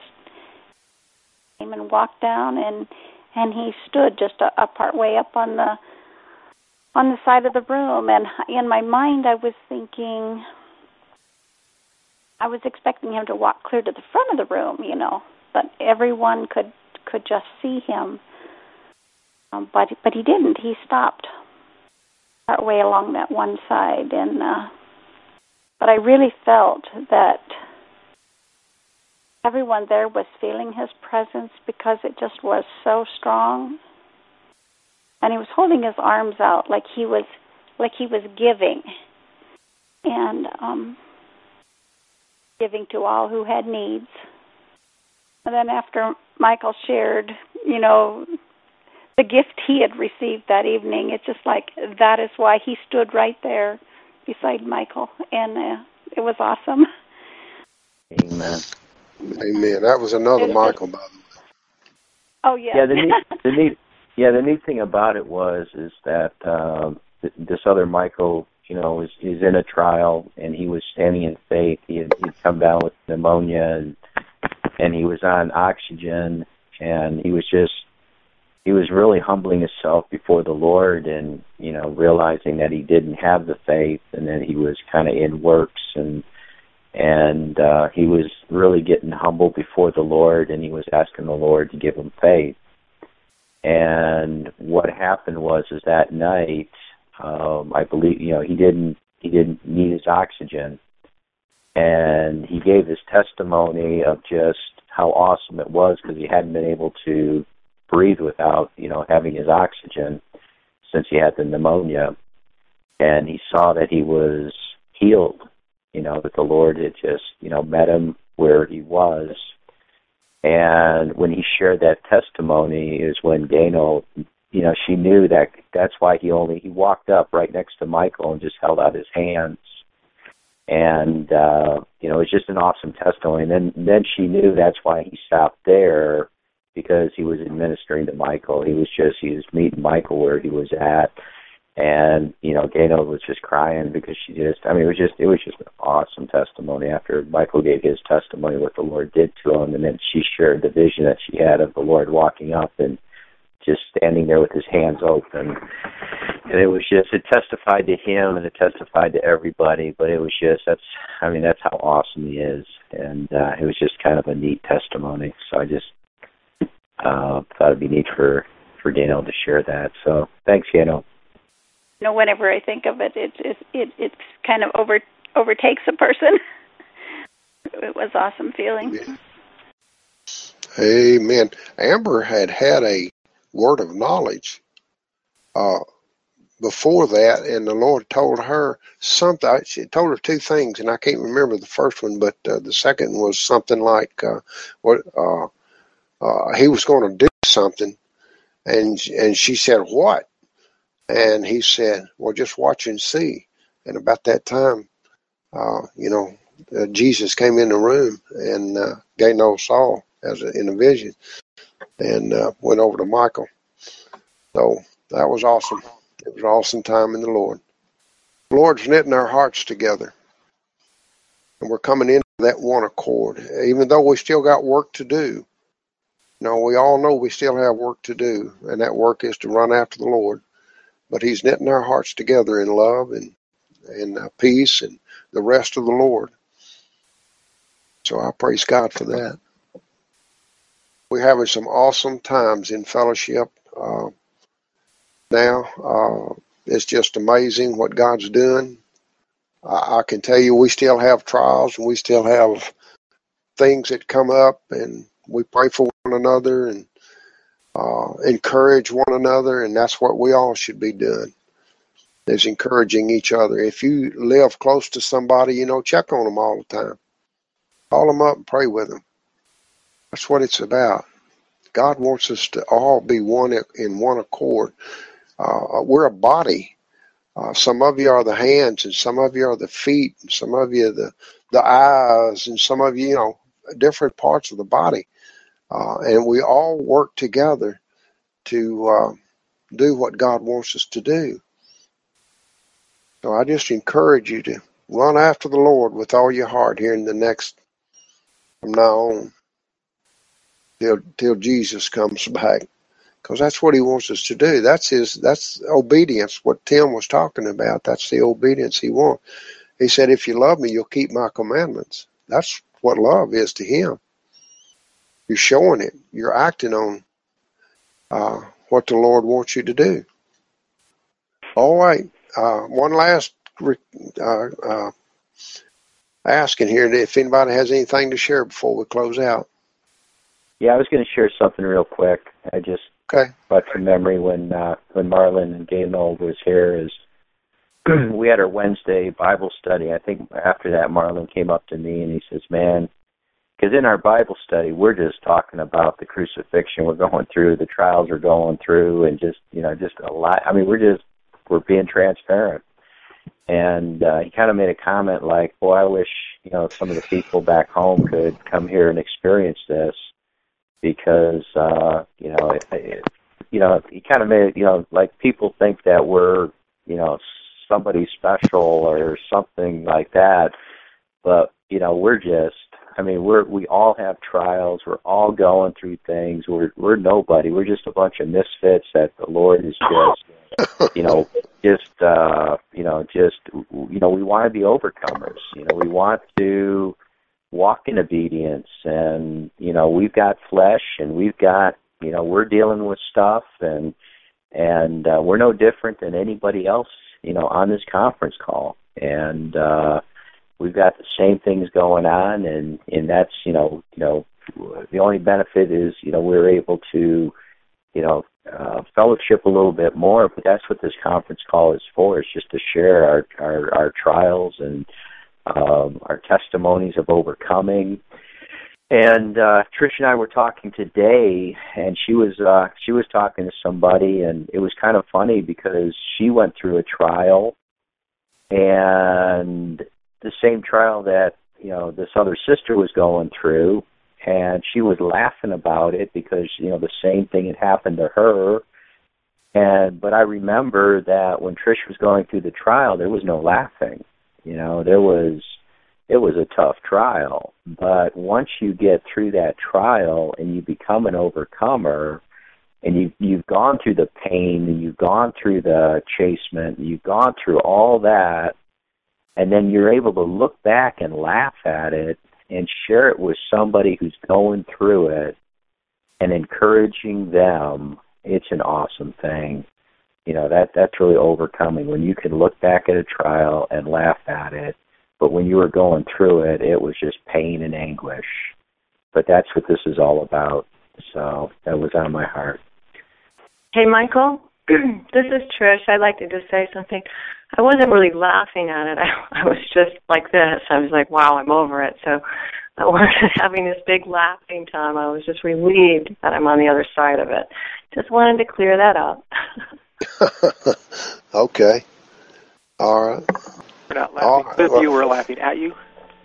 came and walked down, and and he stood just a, a part way up on the on the side of the room. And in my mind, I was thinking, I was expecting him to walk clear to the front of the room, you know, but everyone could could just see him. Um, but but he didn't. He stopped part way along that one side, and uh, but I really felt that everyone there was feeling his presence because it just was so strong. And he was holding his arms out like he was like he was giving, and um, giving to all who had needs. And then after Michael shared, you know, the gift he had received that evening, it's just like that is why he stood right there beside Michael, and uh, it was awesome. Amen. Amen. That was another Michael, by the way. Oh yeah. Yeah. The neat, the neat, yeah. The neat thing about it was is that um, th- this other Michael, you know, is is in a trial, and he was standing in faith. He had he'd come down with pneumonia, and and he was on oxygen, and he was just he was really humbling himself before the Lord, and you know, realizing that he didn't have the faith, and that he was kind of in works, and and uh, he was really getting humble before the Lord, and he was asking the Lord to give him faith. And what happened was, is that night, um, I believe, you know, he didn't he didn't need his oxygen, and he gave his testimony of just how awesome it was because he hadn't been able to breathe without, you know, having his oxygen since he had the pneumonia, and he saw that he was healed, you know, that the Lord had just, you know, met him where he was. And when he shared that testimony is when Gano, you know, she knew that that's why he only, he walked up right next to Michael and just held out his hands. And, uh, you know, it was just an awesome testimony. And then, then she knew that's why he stopped there, because he was administering to Michael. He was just, he was meeting Michael where he was at. And, you know, Gano was just crying because she just, I mean, it was just, it was just an awesome testimony after Michael gave his testimony what the Lord did to him. And then she shared the vision that she had of the Lord walking up and just standing there with his hands open. And it was just, it testified to him and it testified to everybody, but it was just, that's, I mean, that's how awesome he is. And uh, it was just kind of a neat testimony. So I just uh, thought it'd be neat for, for Gano to share that. So thanks, Gano. You know, whenever I think of it, it it it it's kind of over overtakes a person. It was awesome feeling. Amen. Amber had had a word of knowledge uh, before that, and the Lord told her something. She told her two things, and I can't remember the first one, but uh, the second was something like uh, what uh, uh, he was going to do something, and and she said, "What?" And he said, "Well, just watch and see." And about that time, uh, you know, uh, Jesus came in the room and uh, Gano saw as a, in a vision, and uh, went over to Michael. So that was awesome. It was an awesome time in the Lord. The Lord's knitting our hearts together, and we're coming into that one accord. Even though we still got work to do, you know, we all know we still have work to do, and that work is to run after the Lord. But He's knitting our hearts together in love and and uh, peace and the rest of the Lord. So I praise God for that. We're having some awesome times in fellowship uh, now. Uh, it's just amazing what God's doing. I, I can tell you we still have trials and we still have things that come up, and we pray for one another and uh, encourage one another, and that's what we all should be doing, is encouraging each other. If you live close to somebody, you know, check on them all the time. Call them up and pray with them. That's what it's about. God wants us to all be one in one accord. Uh, we're a body. Uh, some of you are the hands, and some of you are the feet, and some of you are the, the eyes, and some of you, you know, different parts of the body. Uh, and we all work together to uh, do what God wants us to do. So I just encourage you to run after the Lord with all your heart here in the next, from now on, till, till Jesus comes back. Because that's what he wants us to do. That's his, that's obedience, what Tim was talking about. That's the obedience he wants. He said, if you love me, you'll keep my commandments. That's what love is to him. You're showing it. You're acting on uh, what the Lord wants you to do. All right. Uh, one last uh, uh, asking here, if anybody has anything to share before we close out. Yeah, I was going to share something real quick. I just okay. brought to memory when uh, when Marlon and Gaynell was here. Is we had our Wednesday Bible study. I think after that, Marlon came up to me and he says, "Man," because in our Bible study, we're just talking about the crucifixion. We're going through the trials we're going through, and just you know, just a lot. I mean, we're just we're being transparent. And uh, he kind of made a comment like, "Boy, I wish you know some of the people back home could come here and experience this." Because uh, you know, it, it, you know, he kind of made you know, like people think that we're you know somebody special or something like that, but you know, we're just. I mean, we're we all have trials. We're all going through things. We're we're nobody. We're just a bunch of misfits that the Lord is just you know just uh, you know just you know we want to be overcomers. You know, we want to walk in obedience, and you know we've got flesh, and we've got you know we're dealing with stuff, and and uh, we're no different than anybody else you know on this conference call, and uh, we've got the same things going on, and and that's you know you know the only benefit is you know we're able to you know uh, fellowship a little bit more, but that's what this conference call is for. It's just to share our our, our trials and Um, our testimonies of overcoming. And uh, Trish and I were talking today, and she was uh, she was talking to somebody, and it was kind of funny because she went through a trial, and the same trial that you know this other sister was going through, and she was laughing about it because you know the same thing had happened to her. And but I remember that when Trish was going through the trial, there was no laughing. You know, there was, it was a tough trial, but once you get through that trial and you become an overcomer, and you've, you've gone through the pain, and you've gone through the chastisement, and you've gone through all that, and then you're able to look back and laugh at it and share it with somebody who's going through it and encouraging them, it's an awesome thing. You know, that that's really overcoming, when you can look back at a trial and laugh at it, but when you were going through it, it was just pain and anguish. But that's what this is all about. So that was on my heart. Hey, Michael, this is Trish. I'd like to just say something. I wasn't really laughing at it. I, I was just like this. I was like, wow, I'm over it. So I wasn't having this big laughing time. I was just relieved that I'm on the other side of it. Just wanted to clear that up. Okay. All right. We're not laughing right. with well, you. We're laughing at you.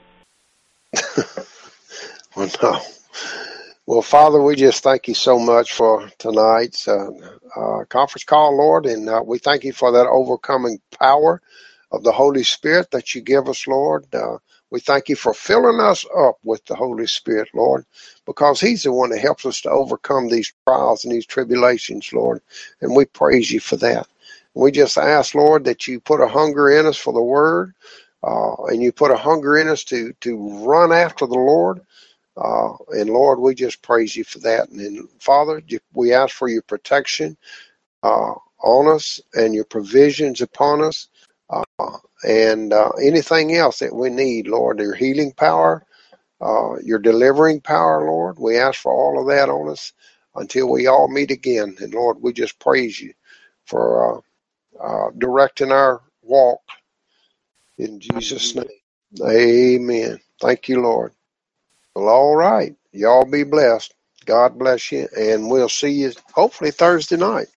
Well, no. Well, Father, we just thank you so much for tonight's uh, uh, conference call, Lord, and uh, we thank you for that overcoming power of the Holy Spirit that you give us, Lord. Uh, we thank you for filling us up with the Holy Spirit, Lord, because he's the one that helps us to overcome these trials and these tribulations, Lord, and we praise you for that. We just ask, Lord, that you put a hunger in us for the word, uh, and you put a hunger in us to, to run after the Lord. Uh, and Lord, we just praise you for that. And then, Father, we ask for your protection uh, on us and your provisions upon us. Uh, and uh, anything else that we need, Lord, your healing power, uh, your delivering power, Lord. We ask for all of that on us until we all meet again. And Lord, we just praise you for uh, uh, directing our walk in Jesus' name. Amen. Thank you, Lord. Well, all right. Y'all be blessed. God bless you. And we'll see you hopefully Thursday night.